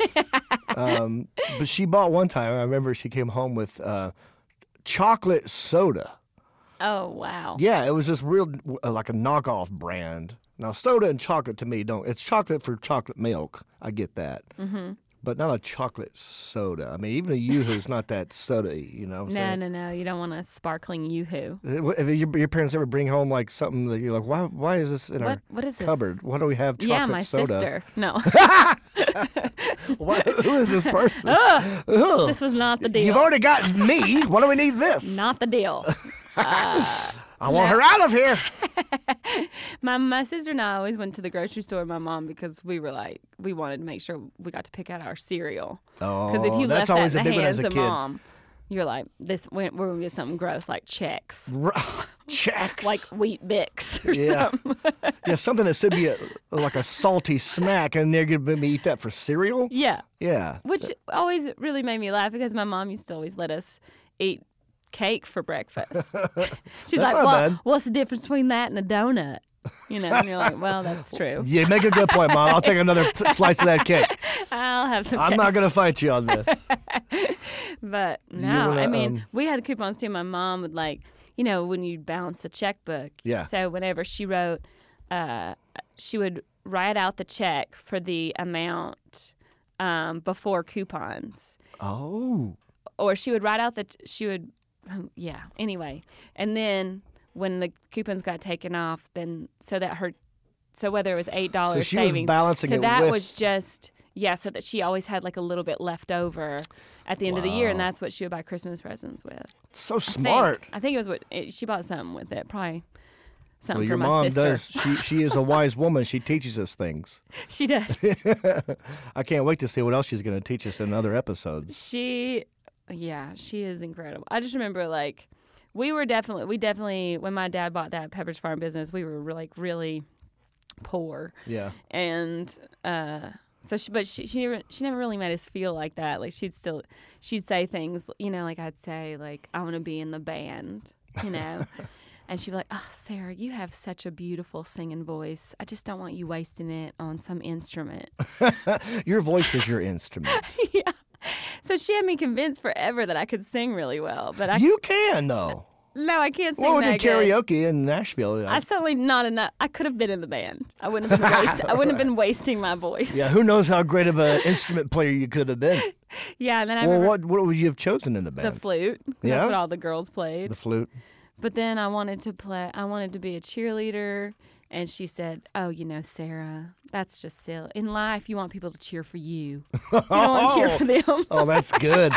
[SPEAKER 2] um, but she bought one time. I remember she came home with uh, chocolate soda.
[SPEAKER 3] Oh wow.
[SPEAKER 2] Yeah, it was just real, uh, like a knockoff brand. Now, soda and chocolate to me don't. It's chocolate for chocolate milk. I get that.
[SPEAKER 3] Mm-hmm.
[SPEAKER 2] But not a chocolate soda. I mean, even a Yoo-hoo's not that soda-y, you know.
[SPEAKER 3] No, no, no. You don't want a sparkling yoo-hoo.
[SPEAKER 2] no. If your, your parents ever bring home like something that you're like, why? Why is this in our
[SPEAKER 3] What? What is this?
[SPEAKER 2] cupboard? Why do we have chocolate
[SPEAKER 3] Yeah, my
[SPEAKER 2] soda?
[SPEAKER 3] sister. No.
[SPEAKER 2] Why, who is this person?
[SPEAKER 3] Ugh,
[SPEAKER 2] Ugh.
[SPEAKER 3] this was not the deal.
[SPEAKER 2] You've already got me. Why do we need this?
[SPEAKER 3] Not the deal. Uh,
[SPEAKER 2] I I want her out of here.
[SPEAKER 3] my my sister and I always went to the grocery store with my mom because we were like we wanted to make sure we got to pick out our cereal.
[SPEAKER 2] Oh,
[SPEAKER 3] Because if you
[SPEAKER 2] that's
[SPEAKER 3] left that
[SPEAKER 2] always
[SPEAKER 3] in
[SPEAKER 2] a
[SPEAKER 3] the
[SPEAKER 2] big one
[SPEAKER 3] hands
[SPEAKER 2] as a
[SPEAKER 3] of
[SPEAKER 2] kid.
[SPEAKER 3] mom, you're like this. We're, we're gonna get something gross like Chex,
[SPEAKER 2] Chex.
[SPEAKER 3] like Wheat Bix or
[SPEAKER 2] Yeah.
[SPEAKER 3] something.
[SPEAKER 2] Yeah, something that should be a, like a salty snack, and they're going to eat that for cereal?
[SPEAKER 3] Yeah,
[SPEAKER 2] Yeah.
[SPEAKER 3] which always really made me laugh because my mom used to always let us eat cake for breakfast. She's like,
[SPEAKER 2] not
[SPEAKER 3] "Well,
[SPEAKER 2] bad.
[SPEAKER 3] what's the difference between that and a donut?" You know, and you're like, "Well, that's true.
[SPEAKER 2] You make a good point, Mom. I'll take another p- slice of that cake.
[SPEAKER 3] I'll have some."
[SPEAKER 2] I'm
[SPEAKER 3] cake.
[SPEAKER 2] not going to fight you on this.
[SPEAKER 3] But no,
[SPEAKER 2] wanna,
[SPEAKER 3] I mean,
[SPEAKER 2] um,
[SPEAKER 3] we had coupons too. My mom would like, you know, when you balance a checkbook.
[SPEAKER 2] Yeah.
[SPEAKER 3] So whenever she wrote, uh, she would write out the check for the amount um, before coupons,
[SPEAKER 2] Oh.
[SPEAKER 3] or she would write out the t- she would, um, yeah. Anyway, and then when the coupons got taken off, then so that her, so whether it was eight
[SPEAKER 2] So
[SPEAKER 3] dollars
[SPEAKER 2] she was
[SPEAKER 3] savings,
[SPEAKER 2] balancing
[SPEAKER 3] so
[SPEAKER 2] it
[SPEAKER 3] that
[SPEAKER 2] with...
[SPEAKER 3] was just. Yeah, so that she always had like a little bit left over at the end of the year, and
[SPEAKER 2] Wow.
[SPEAKER 3] that's what she would buy Christmas presents with.
[SPEAKER 2] so
[SPEAKER 3] I think-
[SPEAKER 2] smart.
[SPEAKER 3] I think it was what it, she bought something with it, probably something
[SPEAKER 2] Well,
[SPEAKER 3] for
[SPEAKER 2] your
[SPEAKER 3] my
[SPEAKER 2] mom
[SPEAKER 3] sister.
[SPEAKER 2] does. She she is a wise woman. She teaches us things.
[SPEAKER 3] She does.
[SPEAKER 2] I can't wait to see what else she's going to teach us in other episodes.
[SPEAKER 3] She, yeah, she is incredible. I just remember like we were definitely, we definitely when my dad bought that Pepperidge Farm business, we were like really poor,
[SPEAKER 2] Yeah.
[SPEAKER 3] and uh, so she, but she, she never, she never really made us feel like that. Like she'd still, she'd say things, you know, like I'd say like I want to be in the band, you know. And she'd be like, "Oh, Sarah, you have such a beautiful singing voice. I just don't want you wasting it on some instrument."
[SPEAKER 2] Your voice is your instrument.
[SPEAKER 3] Yeah. So she had me convinced forever that I could sing really well, but I
[SPEAKER 2] You can, though.
[SPEAKER 3] no, I can't sing
[SPEAKER 2] Well, we
[SPEAKER 3] that
[SPEAKER 2] did
[SPEAKER 3] good.
[SPEAKER 2] karaoke in Nashville.
[SPEAKER 3] I certainly not enough. I could have been in the band. I wouldn't have been waste, I wouldn't have been wasting my voice.
[SPEAKER 2] Yeah, who knows how great of an instrument player you could have been.
[SPEAKER 3] Yeah, and then I
[SPEAKER 2] Well,
[SPEAKER 3] remember
[SPEAKER 2] what what would you have chosen in the
[SPEAKER 3] the
[SPEAKER 2] band?
[SPEAKER 3] flute.
[SPEAKER 2] Yeah?
[SPEAKER 3] That's what all the girls played.
[SPEAKER 2] The flute.
[SPEAKER 3] But then I wanted to play. I wanted to be a cheerleader, and she said, "Oh, you know, Sarah, that's just silly. In life, you want people to cheer for you. You don't want to cheer for them."
[SPEAKER 2] Oh, that's good.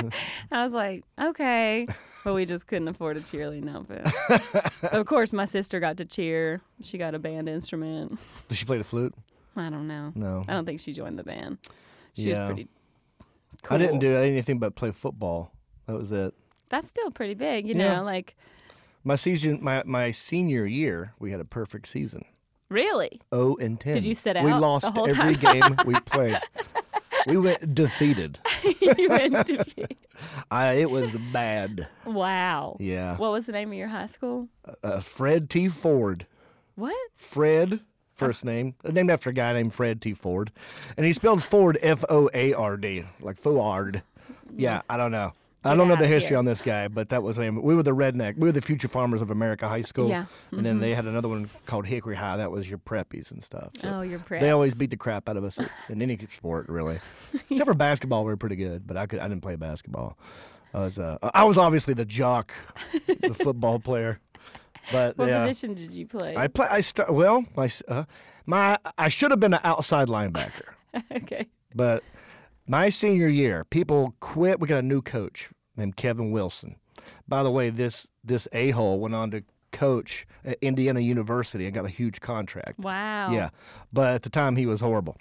[SPEAKER 3] I was like, "Okay," but we just couldn't afford a cheerleading outfit. But of course, my sister got to cheer. She got a band instrument.
[SPEAKER 2] Did she play the flute?
[SPEAKER 3] I don't know.
[SPEAKER 2] No.
[SPEAKER 3] I don't think she joined the band. She
[SPEAKER 2] Yeah.
[SPEAKER 3] was pretty cool.
[SPEAKER 2] I didn't do anything but play football. That was it.
[SPEAKER 3] That's still pretty big, you
[SPEAKER 2] Yeah.
[SPEAKER 3] know. Like,
[SPEAKER 2] My season, my, my senior year, we had a perfect season.
[SPEAKER 3] really?
[SPEAKER 2] Oh and ten.
[SPEAKER 3] Did you sit
[SPEAKER 2] We
[SPEAKER 3] out the
[SPEAKER 2] lost
[SPEAKER 3] whole
[SPEAKER 2] every
[SPEAKER 3] time?
[SPEAKER 2] game we played. We went defeated.
[SPEAKER 3] You went to be-
[SPEAKER 2] I it was bad.
[SPEAKER 3] Wow.
[SPEAKER 2] Yeah.
[SPEAKER 3] What was the name of your high school?
[SPEAKER 2] Uh, Fred T. Ford.
[SPEAKER 3] What?
[SPEAKER 2] Fred, first name, named after a guy named Fred T. Ford, and he spelled Ford F O A R D, like Fouard. Yeah, I don't know. I don't know
[SPEAKER 3] outta
[SPEAKER 2] the history
[SPEAKER 3] here.
[SPEAKER 2] on this guy, but that was the name. We were the redneck. We were the Future Farmers of America High School.
[SPEAKER 3] Yeah.
[SPEAKER 2] And then they had another one called Hickory High. That was your preppies and stuff. So
[SPEAKER 3] Oh, your
[SPEAKER 2] They always
[SPEAKER 3] preps.
[SPEAKER 2] beat the crap out of us in any sport, really. Except for basketball, we were pretty good, but I could I didn't play basketball. I was uh, I was obviously the jock, the football player. But
[SPEAKER 3] What
[SPEAKER 2] yeah,
[SPEAKER 3] position did you play?
[SPEAKER 2] I play. I start well. My s- uh, my I should have been an outside linebacker,
[SPEAKER 3] Okay.
[SPEAKER 2] but my senior year, people quit. We got a new coach named Kevin Wilson. By the way, this this a hole went on to coach at Indiana University and got a huge contract.
[SPEAKER 3] Wow.
[SPEAKER 2] Yeah, but at the time he was horrible.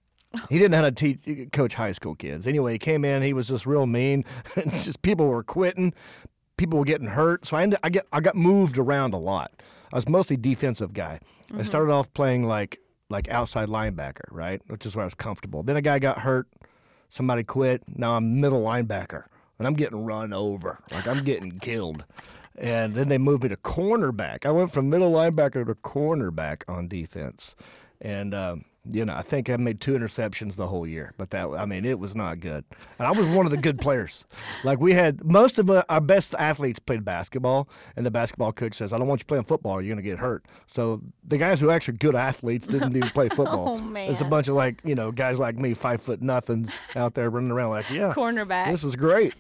[SPEAKER 2] He didn't know how to teach coach high school kids. Anyway, he came in. He was just real mean. And just people were quitting. People were getting hurt. So I ended, I get I got moved around a lot. I was mostly defensive guy. I started off playing like like outside linebacker, right, which is where I was comfortable. Then a guy got hurt. Somebody quit. Now I'm middle linebacker, and I'm getting run over. Like I'm getting killed. And then they moved me to cornerback. I went from middle linebacker to cornerback on defense. And, um, you know, I think I made two interceptions the whole year. But that, I mean, it was not good. And I was one of the good players. Like we had, most of our best athletes played basketball. And the basketball coach says, I don't want you playing football. You're going to get hurt. So the guys who are actually good athletes didn't even play football.
[SPEAKER 3] Oh, man.
[SPEAKER 2] It's a bunch of like, you know, guys like me, five foot nothings out there running around like, yeah.
[SPEAKER 3] Cornerback.
[SPEAKER 2] This is great.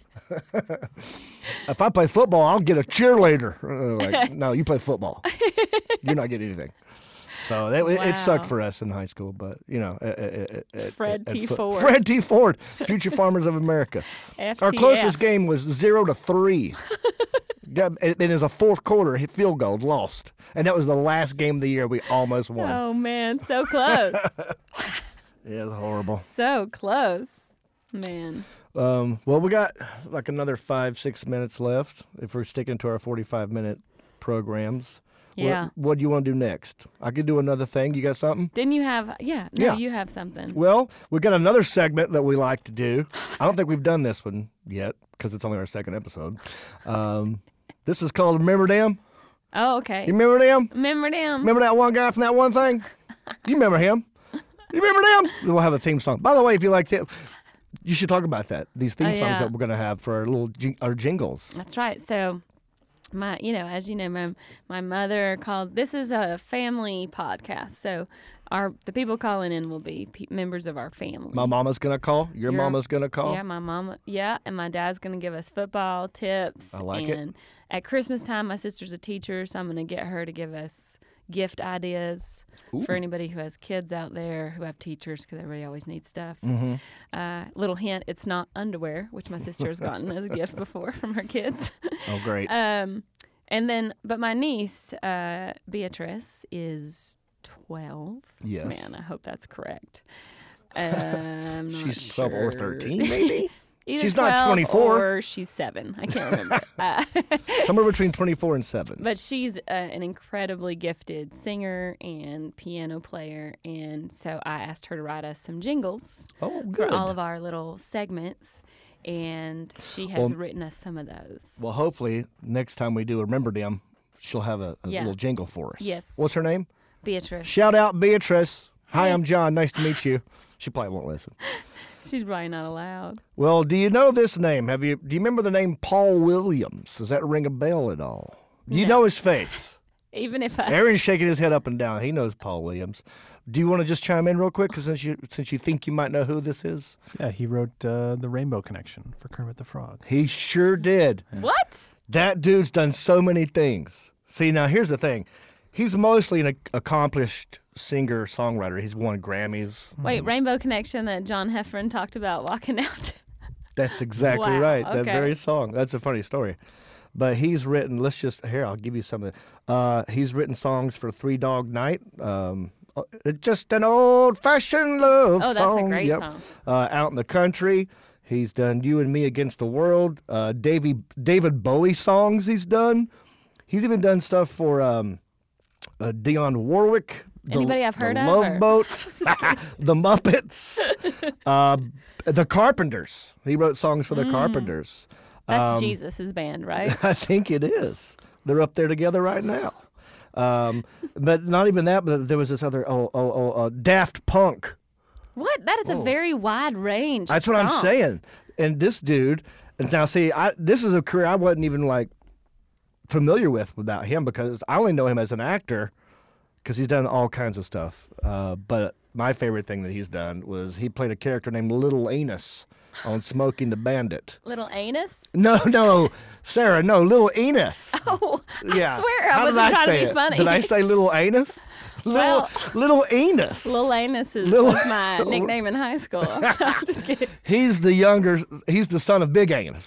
[SPEAKER 2] If I play football, I'll get a cheerleader. Uh, Like, no, you play football. You're not getting anything. So that, it, it sucked
[SPEAKER 3] Wow.
[SPEAKER 2] for us in high school, but you know, uh, uh, uh,
[SPEAKER 3] Fred
[SPEAKER 2] uh,
[SPEAKER 3] T.
[SPEAKER 2] fo-
[SPEAKER 3] Ford.
[SPEAKER 2] Fred T. Ford, Future Farmers of America.
[SPEAKER 3] F T F.
[SPEAKER 2] Our closest game was zero to three. Got, it, it is a fourth quarter hit field goal, lost. And that was the last game of the year we almost won.
[SPEAKER 3] Oh, man, so close.
[SPEAKER 2] Yeah, it was horrible.
[SPEAKER 3] So close, man.
[SPEAKER 2] Um, well, we got like another five, six minutes left if we're sticking to our forty-five minute programs.
[SPEAKER 3] Yeah.
[SPEAKER 2] What, what do you want to do next? I could do another thing. You got something?
[SPEAKER 3] Didn't you have, yeah, no,
[SPEAKER 2] Yeah.
[SPEAKER 3] you have something.
[SPEAKER 2] Well, we got another segment that we like to do. I don't think we've done this one yet because it's only our second episode. Um, this is called Remember Them?
[SPEAKER 3] Oh, okay.
[SPEAKER 2] You remember them?
[SPEAKER 3] Remember them?
[SPEAKER 2] Remember that one guy from that one thing? You remember him? You remember them? We'll have a theme song. By the way, if you like that, you should talk about that. These theme
[SPEAKER 3] Oh,
[SPEAKER 2] songs
[SPEAKER 3] yeah.
[SPEAKER 2] that we're going to have for our little jing- our jingles.
[SPEAKER 3] That's right. So, my, you know, as you know, my my mother calls. This is a family podcast, so our the people calling in will be pe- members of our family.
[SPEAKER 2] My mama's going to call. Your,
[SPEAKER 3] Your-
[SPEAKER 2] mama's going to call.
[SPEAKER 3] Yeah, my mom. Yeah, and my dad's gonna give us football tips.
[SPEAKER 2] I like it.
[SPEAKER 3] and at Christmas time, my sister's a teacher, so I'm gonna get her to give us gift ideas for anybody who has kids out there who have teachers, because everybody always needs stuff.
[SPEAKER 2] Mm-hmm.
[SPEAKER 3] Uh, little hint: it's not underwear, which my sister has gotten as a gift before from her kids.
[SPEAKER 2] Oh, great.
[SPEAKER 3] Um, and then, but my niece, uh, Beatrice, is twelve.
[SPEAKER 2] Yes.
[SPEAKER 3] Man, I hope that's correct. Uh, I'm not
[SPEAKER 2] She's twelve or
[SPEAKER 3] sure.
[SPEAKER 2] thirteen, maybe?
[SPEAKER 3] Either
[SPEAKER 2] She's not
[SPEAKER 3] twelve
[SPEAKER 2] twenty-four.
[SPEAKER 3] or she's seven. I can't remember. uh,
[SPEAKER 2] Somewhere between twenty-four and seven.
[SPEAKER 3] but she's uh, an incredibly gifted singer and piano player. And so I asked her to write us some jingles
[SPEAKER 2] Oh,
[SPEAKER 3] for
[SPEAKER 2] good.
[SPEAKER 3] all of our little segments. And she has
[SPEAKER 2] Well-
[SPEAKER 3] written us some of those.
[SPEAKER 2] Well, hopefully, next time we do Remember Them, she'll have a, a
[SPEAKER 3] Yeah.
[SPEAKER 2] little jingle for us.
[SPEAKER 3] Yes.
[SPEAKER 2] What's her name?
[SPEAKER 3] Beatrice.
[SPEAKER 2] Shout out Beatrice. Hi,
[SPEAKER 3] Hey.
[SPEAKER 2] I'm John. Nice to meet you. She probably won't listen.
[SPEAKER 3] She's probably not allowed.
[SPEAKER 2] Well, do you know this name? Have you? Do you remember the name Paul Williams? Does that ring a bell at all? You
[SPEAKER 3] No.
[SPEAKER 2] know his face.
[SPEAKER 3] Even if I.
[SPEAKER 2] Aaron's shaking his head up and down. He knows Paul Williams. Do you want to just chime in real quick, 'cause since you since you think you might know who this is?
[SPEAKER 4] Yeah, he wrote uh, The Rainbow Connection for Kermit the Frog.
[SPEAKER 2] He sure did.
[SPEAKER 3] What?
[SPEAKER 2] That dude's done so many things. See, now here's the thing. He's mostly an ac- accomplished singer songwriter. He's won Grammys.
[SPEAKER 3] Wait, Rainbow Connection that John Heffron talked about walking out.
[SPEAKER 2] That's exactly
[SPEAKER 3] Wow,
[SPEAKER 2] right. That
[SPEAKER 3] okay.
[SPEAKER 2] very song. That's a funny story. But he's written, let's just, here, I'll give you some of it. Uh, he's written songs for Three Dog Night. Um, uh, just an old fashioned love
[SPEAKER 3] Oh, that's
[SPEAKER 2] song.
[SPEAKER 3] a great
[SPEAKER 2] Yep.
[SPEAKER 3] song.
[SPEAKER 2] Uh, Out in the Country. He's done You and Me Against the World. Uh, Davy, David Bowie songs he's done. He's even done stuff for um, uh, Dionne Warwick. The,
[SPEAKER 3] Anybody I've heard
[SPEAKER 2] the
[SPEAKER 3] of,
[SPEAKER 2] Love
[SPEAKER 3] or-
[SPEAKER 2] Boat. The Muppets. uh, the Carpenters. He wrote songs for the Carpenters.
[SPEAKER 3] That's
[SPEAKER 2] Um,
[SPEAKER 3] Jesus' band, right?
[SPEAKER 2] I think it is. They're up there together right now. Um, but not even that, but there was this other, oh, oh, oh, uh, Daft Punk.
[SPEAKER 3] What? That is a very wide range. of
[SPEAKER 2] That's what I'm
[SPEAKER 3] songs.
[SPEAKER 2] saying. And this dude, and now see, I this is a career I wasn't even like familiar with without him, because I only know him as an actor because he's done all kinds of stuff. Uh, but my favorite thing that he's done was he played a character named Little Anus on Smoking the Bandit.
[SPEAKER 3] Little Anus?
[SPEAKER 2] No, no, Sarah, no, Little Anus.
[SPEAKER 3] Oh,
[SPEAKER 2] Yeah.
[SPEAKER 3] I swear I
[SPEAKER 2] How did
[SPEAKER 3] wasn't
[SPEAKER 2] I
[SPEAKER 3] trying
[SPEAKER 2] say
[SPEAKER 3] to be
[SPEAKER 2] it?
[SPEAKER 3] funny.
[SPEAKER 2] Did I say Little Anus? Little,
[SPEAKER 3] Well-
[SPEAKER 2] little Anus.
[SPEAKER 3] Little Anus is,
[SPEAKER 2] Lil-
[SPEAKER 3] was my nickname in high school. I'm just kidding.
[SPEAKER 2] He's the younger, he's the son of Big Anus.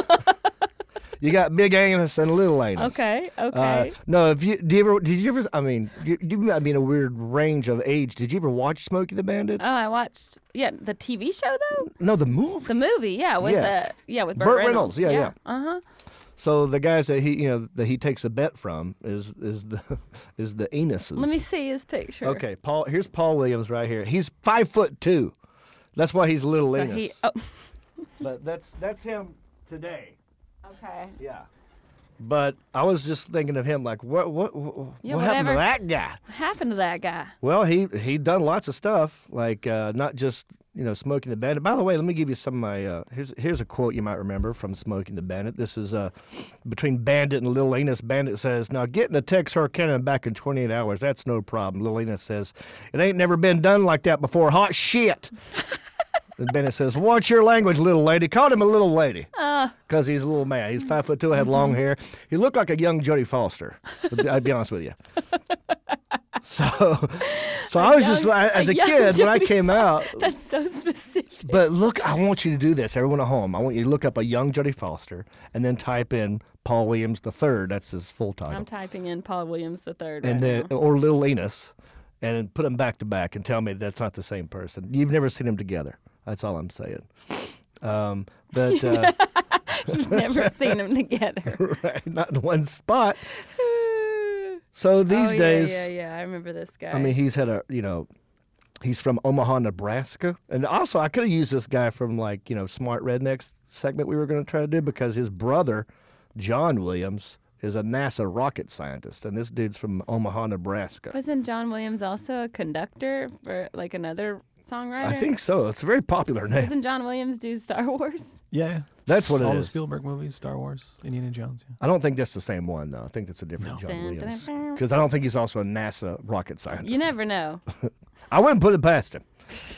[SPEAKER 2] You got Big Anus and Little Anus.
[SPEAKER 3] Okay,
[SPEAKER 2] Uh,
[SPEAKER 3] okay.
[SPEAKER 2] no, if you do you ever did you ever? I mean, you, you might be in a weird range of age. Did you ever watch Smokey the Bandit?
[SPEAKER 3] oh, I watched, yeah, the T V show, though?
[SPEAKER 2] no, the movie.
[SPEAKER 3] The movie, yeah, with,
[SPEAKER 2] Yeah.
[SPEAKER 3] Uh, yeah, with Burt,
[SPEAKER 2] Burt
[SPEAKER 3] Reynolds.
[SPEAKER 2] Reynolds, yeah,
[SPEAKER 3] Uh-huh.
[SPEAKER 2] So the guys that he you know that he takes a bet from is is the is the Anuses.
[SPEAKER 3] Let me see his picture.
[SPEAKER 2] Okay, Paul. Here's Paul Williams right here. He's five foot two. That's why he's Little
[SPEAKER 3] So
[SPEAKER 2] Anus.
[SPEAKER 3] he, oh,
[SPEAKER 2] But that's that's him today.
[SPEAKER 3] okay.
[SPEAKER 2] Yeah. But I was just thinking of him like, what what what,
[SPEAKER 3] Yeah,
[SPEAKER 2] what happened to
[SPEAKER 3] whatever.
[SPEAKER 2] that guy?
[SPEAKER 3] What happened to that guy?
[SPEAKER 2] Well, he he done lots of stuff, like uh, not just you know Smoking the Bandit. By the way, let me give you some of my uh, here's here's a quote you might remember from Smoking the Bandit. This is uh, between Bandit and Little Anus. Bandit says, "Now getting a Texarkana back in twenty-eight hours, that's no problem." Little Anus says, "It ain't never been done like that before. Hot shit." And Bennett says, "Watch your language, little lady." Called him a little lady
[SPEAKER 3] Uh,
[SPEAKER 2] because he's a little man. He's five foot two, had long hair. He looked like a young Jodie Foster. I'd be honest with you. So, so I was just
[SPEAKER 3] young-
[SPEAKER 2] like, as
[SPEAKER 3] a
[SPEAKER 2] a
[SPEAKER 3] young
[SPEAKER 2] kid when I
[SPEAKER 3] Jodie
[SPEAKER 2] came out.
[SPEAKER 3] That's so specific.
[SPEAKER 2] But look, I want you to do this, everyone at home. I want you to look up a young Jodie Foster and then type in Paul Williams the third. That's his full title.
[SPEAKER 3] I'm typing in Paul Williams the third
[SPEAKER 2] and
[SPEAKER 3] right
[SPEAKER 2] then
[SPEAKER 3] now.
[SPEAKER 2] or Little Enos, and put them back to back and tell me that's not the same person. You've never seen them together. That's all I'm saying. Um, but uh,
[SPEAKER 3] You've never seen them together.
[SPEAKER 2] right, not in one spot. So these
[SPEAKER 3] oh,
[SPEAKER 2] days,
[SPEAKER 3] yeah, yeah, yeah. I remember this guy.
[SPEAKER 2] I mean, he's had a, you know, he's from Omaha, Nebraska. And also, I could have used this guy from, like, you know, Smart Rednecks segment we were going to try to do because his brother, John Williams, is a NASA rocket scientist. And this dude's from Omaha, Nebraska.
[SPEAKER 3] Wasn't John Williams also a conductor for like another songwriter?
[SPEAKER 2] I think so. It's a very popular name.
[SPEAKER 3] Doesn't John Williams do Star Wars?
[SPEAKER 4] Yeah.
[SPEAKER 2] That's what it
[SPEAKER 4] All the
[SPEAKER 2] is.
[SPEAKER 4] Spielberg movies, Star Wars, Indiana Jones. Yeah.
[SPEAKER 2] I don't think that's the same one, though. I think that's a different
[SPEAKER 4] No.
[SPEAKER 2] John
[SPEAKER 3] Dun, dun,
[SPEAKER 2] Williams.
[SPEAKER 3] dun.
[SPEAKER 2] Because I don't think he's also a NASA rocket scientist.
[SPEAKER 3] You never know.
[SPEAKER 2] I wouldn't put it past him.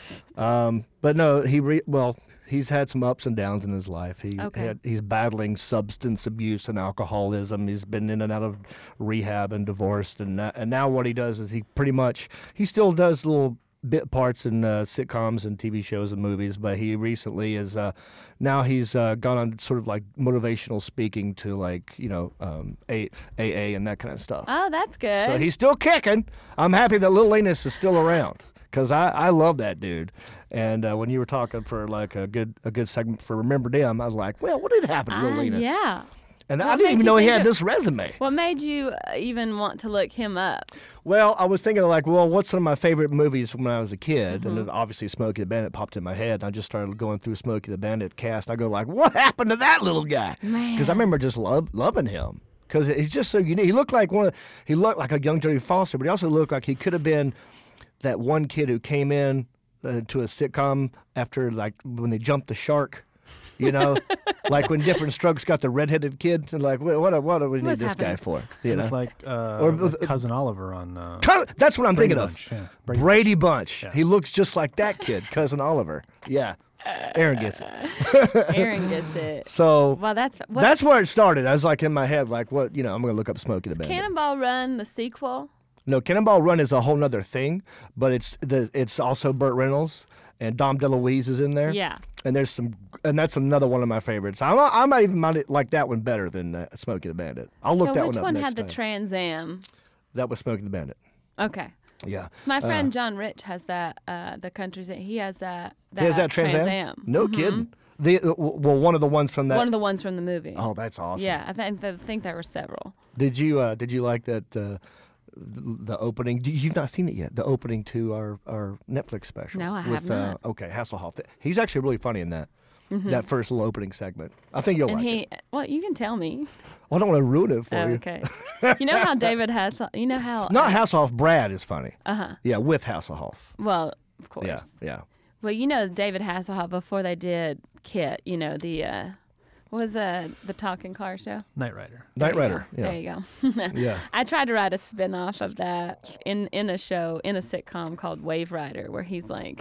[SPEAKER 2] Um, but no, he re- well, he's had some ups and downs in his life. He
[SPEAKER 3] Okay.
[SPEAKER 2] had, he's battling substance abuse and alcoholism. He's been in and out of rehab and divorced, and that, and now what he does is he pretty much he still does little bit parts in uh, sitcoms and T V shows and movies, but he recently is uh, now he's uh, gone on sort of like motivational speaking to like you know um, A A and that kind of stuff.
[SPEAKER 3] Oh, that's good.
[SPEAKER 2] So he's still kicking. I'm happy that Little Enos is still around because I, I love that dude. And uh, when you were talking for like a good a good segment for Remember Them, I was like, well, what did happen to Little
[SPEAKER 3] Ah,
[SPEAKER 2] Enos?
[SPEAKER 3] yeah.
[SPEAKER 2] And
[SPEAKER 3] What
[SPEAKER 2] I didn't
[SPEAKER 3] made
[SPEAKER 2] even
[SPEAKER 3] you
[SPEAKER 2] know he
[SPEAKER 3] think
[SPEAKER 2] had
[SPEAKER 3] of-
[SPEAKER 2] this resume.
[SPEAKER 3] What made you uh, even want to look him up?
[SPEAKER 2] Well, I was thinking like, well, what's some of my favorite movies when I was a kid?
[SPEAKER 3] Mm-hmm.
[SPEAKER 2] And then obviously Smokey the Bandit popped in my head. And I just started going through Smokey the Bandit cast. I go like, what happened to that little guy? Because I
[SPEAKER 3] Man.
[SPEAKER 2] remember just love, loving him. Because he's just so unique. He looked like one of, he looked like a young Jodie Foster, but he also looked like he could have been that one kid who came in uh, to a sitcom after like when they jumped the shark. You know, like when Different Strokes got the redheaded kid, and like, what, what, what do we need
[SPEAKER 3] What's
[SPEAKER 2] this guy
[SPEAKER 3] happening?
[SPEAKER 2] for? You know,
[SPEAKER 4] Looked like, uh,
[SPEAKER 2] Or-
[SPEAKER 4] like Cousin Oliver on. Uh,
[SPEAKER 2] Co- that's what I'm
[SPEAKER 4] Brady
[SPEAKER 2] thinking
[SPEAKER 4] Bunch,
[SPEAKER 2] of.
[SPEAKER 4] yeah.
[SPEAKER 2] Brady,
[SPEAKER 4] Brady
[SPEAKER 2] Bunch.
[SPEAKER 4] Yeah.
[SPEAKER 2] He looks just like that kid, Cousin Oliver. Yeah, Aaron gets it.
[SPEAKER 3] Aaron gets it.
[SPEAKER 2] So
[SPEAKER 3] Well, that's what,
[SPEAKER 2] that's where it started. I was like in my head, like, what, you know, I'm gonna look up Smokey the Bandit.
[SPEAKER 3] Cannonball Run, the sequel.
[SPEAKER 2] No, Cannonball Run is a whole nother thing, but it's the it's also Burt Reynolds and Dom DeLuise is in there.
[SPEAKER 3] Yeah.
[SPEAKER 2] And there's some, and that's another one of my favorites. I I might even might like that one better than uh, Smokey the Bandit. I'll look
[SPEAKER 3] so
[SPEAKER 2] that
[SPEAKER 3] which
[SPEAKER 2] one up
[SPEAKER 3] one
[SPEAKER 2] next
[SPEAKER 3] had the
[SPEAKER 2] time.
[SPEAKER 3] Trans Am?
[SPEAKER 2] That was Smokey the Bandit.
[SPEAKER 3] Okay.
[SPEAKER 2] Yeah.
[SPEAKER 3] My
[SPEAKER 2] Uh,
[SPEAKER 3] friend John Rich has that. Uh, the country that he has that. that
[SPEAKER 2] He has that Trans Am?
[SPEAKER 3] Am.
[SPEAKER 2] No
[SPEAKER 3] Mhm.
[SPEAKER 2] kidding. The uh, w- well, one of the ones from that.
[SPEAKER 3] One of the ones from the movie.
[SPEAKER 2] Oh, that's awesome.
[SPEAKER 3] Yeah, I, th- I think there were several.
[SPEAKER 2] Did you uh, did you like that uh, th- the opening? do- You've not seen it yet. The opening to our, our Netflix special.
[SPEAKER 3] No, I
[SPEAKER 2] with,
[SPEAKER 3] have not.
[SPEAKER 2] Uh, okay, Hasselhoff. He's actually really funny in that. That first little opening segment. I think you'll
[SPEAKER 3] Mm-hmm. And
[SPEAKER 2] like
[SPEAKER 3] he,
[SPEAKER 2] it.
[SPEAKER 3] well, you can tell me.
[SPEAKER 2] Well, I don't want to ruin it for
[SPEAKER 3] Oh,
[SPEAKER 2] you.
[SPEAKER 3] okay. You know how David Hasselhoff, you know how.
[SPEAKER 2] Not Hasselhoff. Brad is funny.
[SPEAKER 3] Uh huh.
[SPEAKER 2] Yeah, with Hasselhoff.
[SPEAKER 3] Well, of course.
[SPEAKER 2] Yeah, yeah.
[SPEAKER 3] Well, you know David Hasselhoff before they did Kit. You know the uh, what was uh, the talking car show?
[SPEAKER 4] Knight Rider.
[SPEAKER 2] Night
[SPEAKER 3] There you
[SPEAKER 2] Rider.
[SPEAKER 3] go.
[SPEAKER 2] Yeah.
[SPEAKER 3] There you go.
[SPEAKER 2] Yeah.
[SPEAKER 3] I tried to write a spin-off of that in, in a show, in a sitcom called Wave Rider, where he's like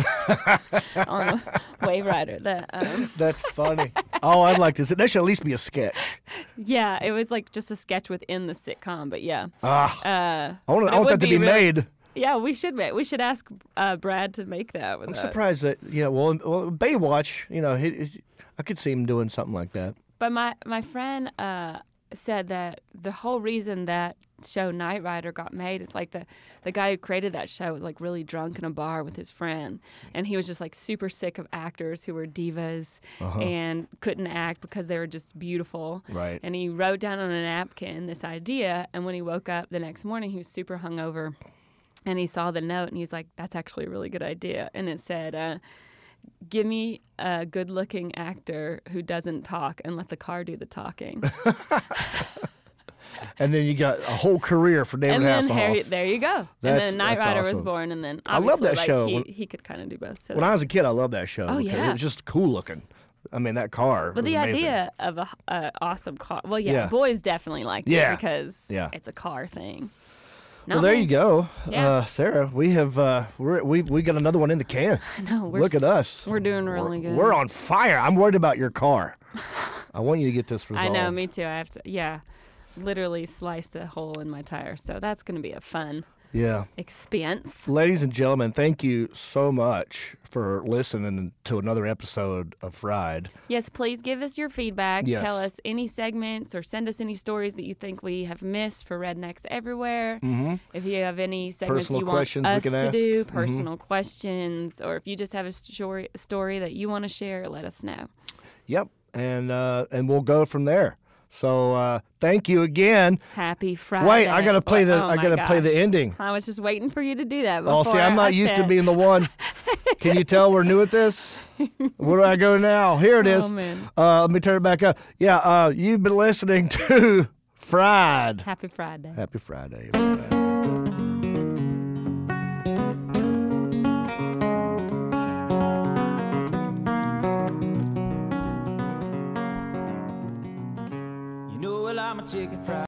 [SPEAKER 3] on a Wave Rider. That, um,
[SPEAKER 2] That's funny. Oh, I'd like to see. That should at least be a sketch.
[SPEAKER 3] yeah, it was like just a sketch within the sitcom, but yeah.
[SPEAKER 2] Ah,
[SPEAKER 3] Uh,
[SPEAKER 2] I want,
[SPEAKER 3] but
[SPEAKER 2] I
[SPEAKER 3] it
[SPEAKER 2] want that
[SPEAKER 3] would
[SPEAKER 2] to be
[SPEAKER 3] really-
[SPEAKER 2] made.
[SPEAKER 3] Yeah, we should make. We should ask uh, Brad to make that with
[SPEAKER 2] I'm
[SPEAKER 3] us.
[SPEAKER 2] surprised that, yeah, well, well Baywatch, you know, he, he- I could see him doing something like that.
[SPEAKER 3] But my my friend uh, said that the whole reason that show Knight Rider got made is like the the guy who created that show was like really drunk in a bar with his friend, and he was just like super sick of actors who were divas
[SPEAKER 2] Uh-huh.
[SPEAKER 3] and couldn't act because they were just beautiful.
[SPEAKER 2] Right.
[SPEAKER 3] And he wrote down on a napkin this idea, and when he woke up the next morning, he was super hungover, and he saw the note, and he's like, "That's actually a really good idea," and it said. Uh, Give me a good-looking actor who doesn't talk and let the car do the talking.
[SPEAKER 2] And then you got a whole career for David
[SPEAKER 3] and then
[SPEAKER 2] Hasselhoff.
[SPEAKER 3] Harry, there you go. and
[SPEAKER 2] That's-
[SPEAKER 3] then Knight
[SPEAKER 2] that's
[SPEAKER 3] Rider was
[SPEAKER 2] awesome.
[SPEAKER 3] born, and then
[SPEAKER 2] I love
[SPEAKER 3] obviously,
[SPEAKER 2] that
[SPEAKER 3] like,
[SPEAKER 2] show.
[SPEAKER 3] He,
[SPEAKER 2] When-
[SPEAKER 3] he could kind of do both. So
[SPEAKER 2] When I was a kid, I loved that show.
[SPEAKER 3] Oh,
[SPEAKER 2] because
[SPEAKER 3] yeah.
[SPEAKER 2] It was just cool looking. I mean, that car.
[SPEAKER 3] but
[SPEAKER 2] was
[SPEAKER 3] the
[SPEAKER 2] amazing.
[SPEAKER 3] idea of a, a awesome car. Well, yeah,
[SPEAKER 2] Yeah.
[SPEAKER 3] boys definitely liked
[SPEAKER 2] Yeah.
[SPEAKER 3] it because
[SPEAKER 2] Yeah.
[SPEAKER 3] it's a car thing.
[SPEAKER 2] Well,
[SPEAKER 3] Not
[SPEAKER 2] there
[SPEAKER 3] me.
[SPEAKER 2] you go,
[SPEAKER 3] Yeah.
[SPEAKER 2] uh, Sarah. We have uh, we're, we we got another one in the can.
[SPEAKER 3] No, we're
[SPEAKER 2] Look at
[SPEAKER 3] s-
[SPEAKER 2] us.
[SPEAKER 3] We're doing really
[SPEAKER 2] We're-
[SPEAKER 3] good.
[SPEAKER 2] We're on fire. I'm worried about your car. I want you to get this resolved.
[SPEAKER 3] I know, me too. I have to. Yeah, literally sliced a hole in my tire, so that's gonna be a fun.
[SPEAKER 2] Yeah.
[SPEAKER 3] expense.
[SPEAKER 2] Ladies and gentlemen, thank you so much for listening to another episode of Fried.
[SPEAKER 3] Yes, please give us your feedback.
[SPEAKER 2] Yes.
[SPEAKER 3] Tell us any segments or send us any stories that you think we have missed for Rednecks Everywhere.
[SPEAKER 2] Mm-hmm.
[SPEAKER 3] If you have any segments
[SPEAKER 2] Personal
[SPEAKER 3] you want
[SPEAKER 2] questions we
[SPEAKER 3] us
[SPEAKER 2] can
[SPEAKER 3] to
[SPEAKER 2] ask.
[SPEAKER 3] do,
[SPEAKER 2] Mhm.
[SPEAKER 3] personal questions, or if you just have a story, story that you want to share, let us know.
[SPEAKER 2] Yep, and uh, and we'll go from there. So uh, thank you again.
[SPEAKER 3] Happy Friday.
[SPEAKER 2] Wait, I gotta play the
[SPEAKER 3] Oh
[SPEAKER 2] I
[SPEAKER 3] my
[SPEAKER 2] gotta play the
[SPEAKER 3] gosh.
[SPEAKER 2] ending.
[SPEAKER 3] I was just waiting for you to do that.
[SPEAKER 2] Oh,
[SPEAKER 3] Before
[SPEAKER 2] see, I'm not
[SPEAKER 3] I
[SPEAKER 2] used to
[SPEAKER 3] said-
[SPEAKER 2] being the one. Can you tell we're new at this? Where do I go now? Here it is.
[SPEAKER 3] Oh, man.
[SPEAKER 2] Uh, let me turn it back up. Yeah, uh, you've been listening to Fried.
[SPEAKER 3] Happy Friday.
[SPEAKER 2] Happy Friday, everybody.
[SPEAKER 1] You know, well, I'm a chicken fried.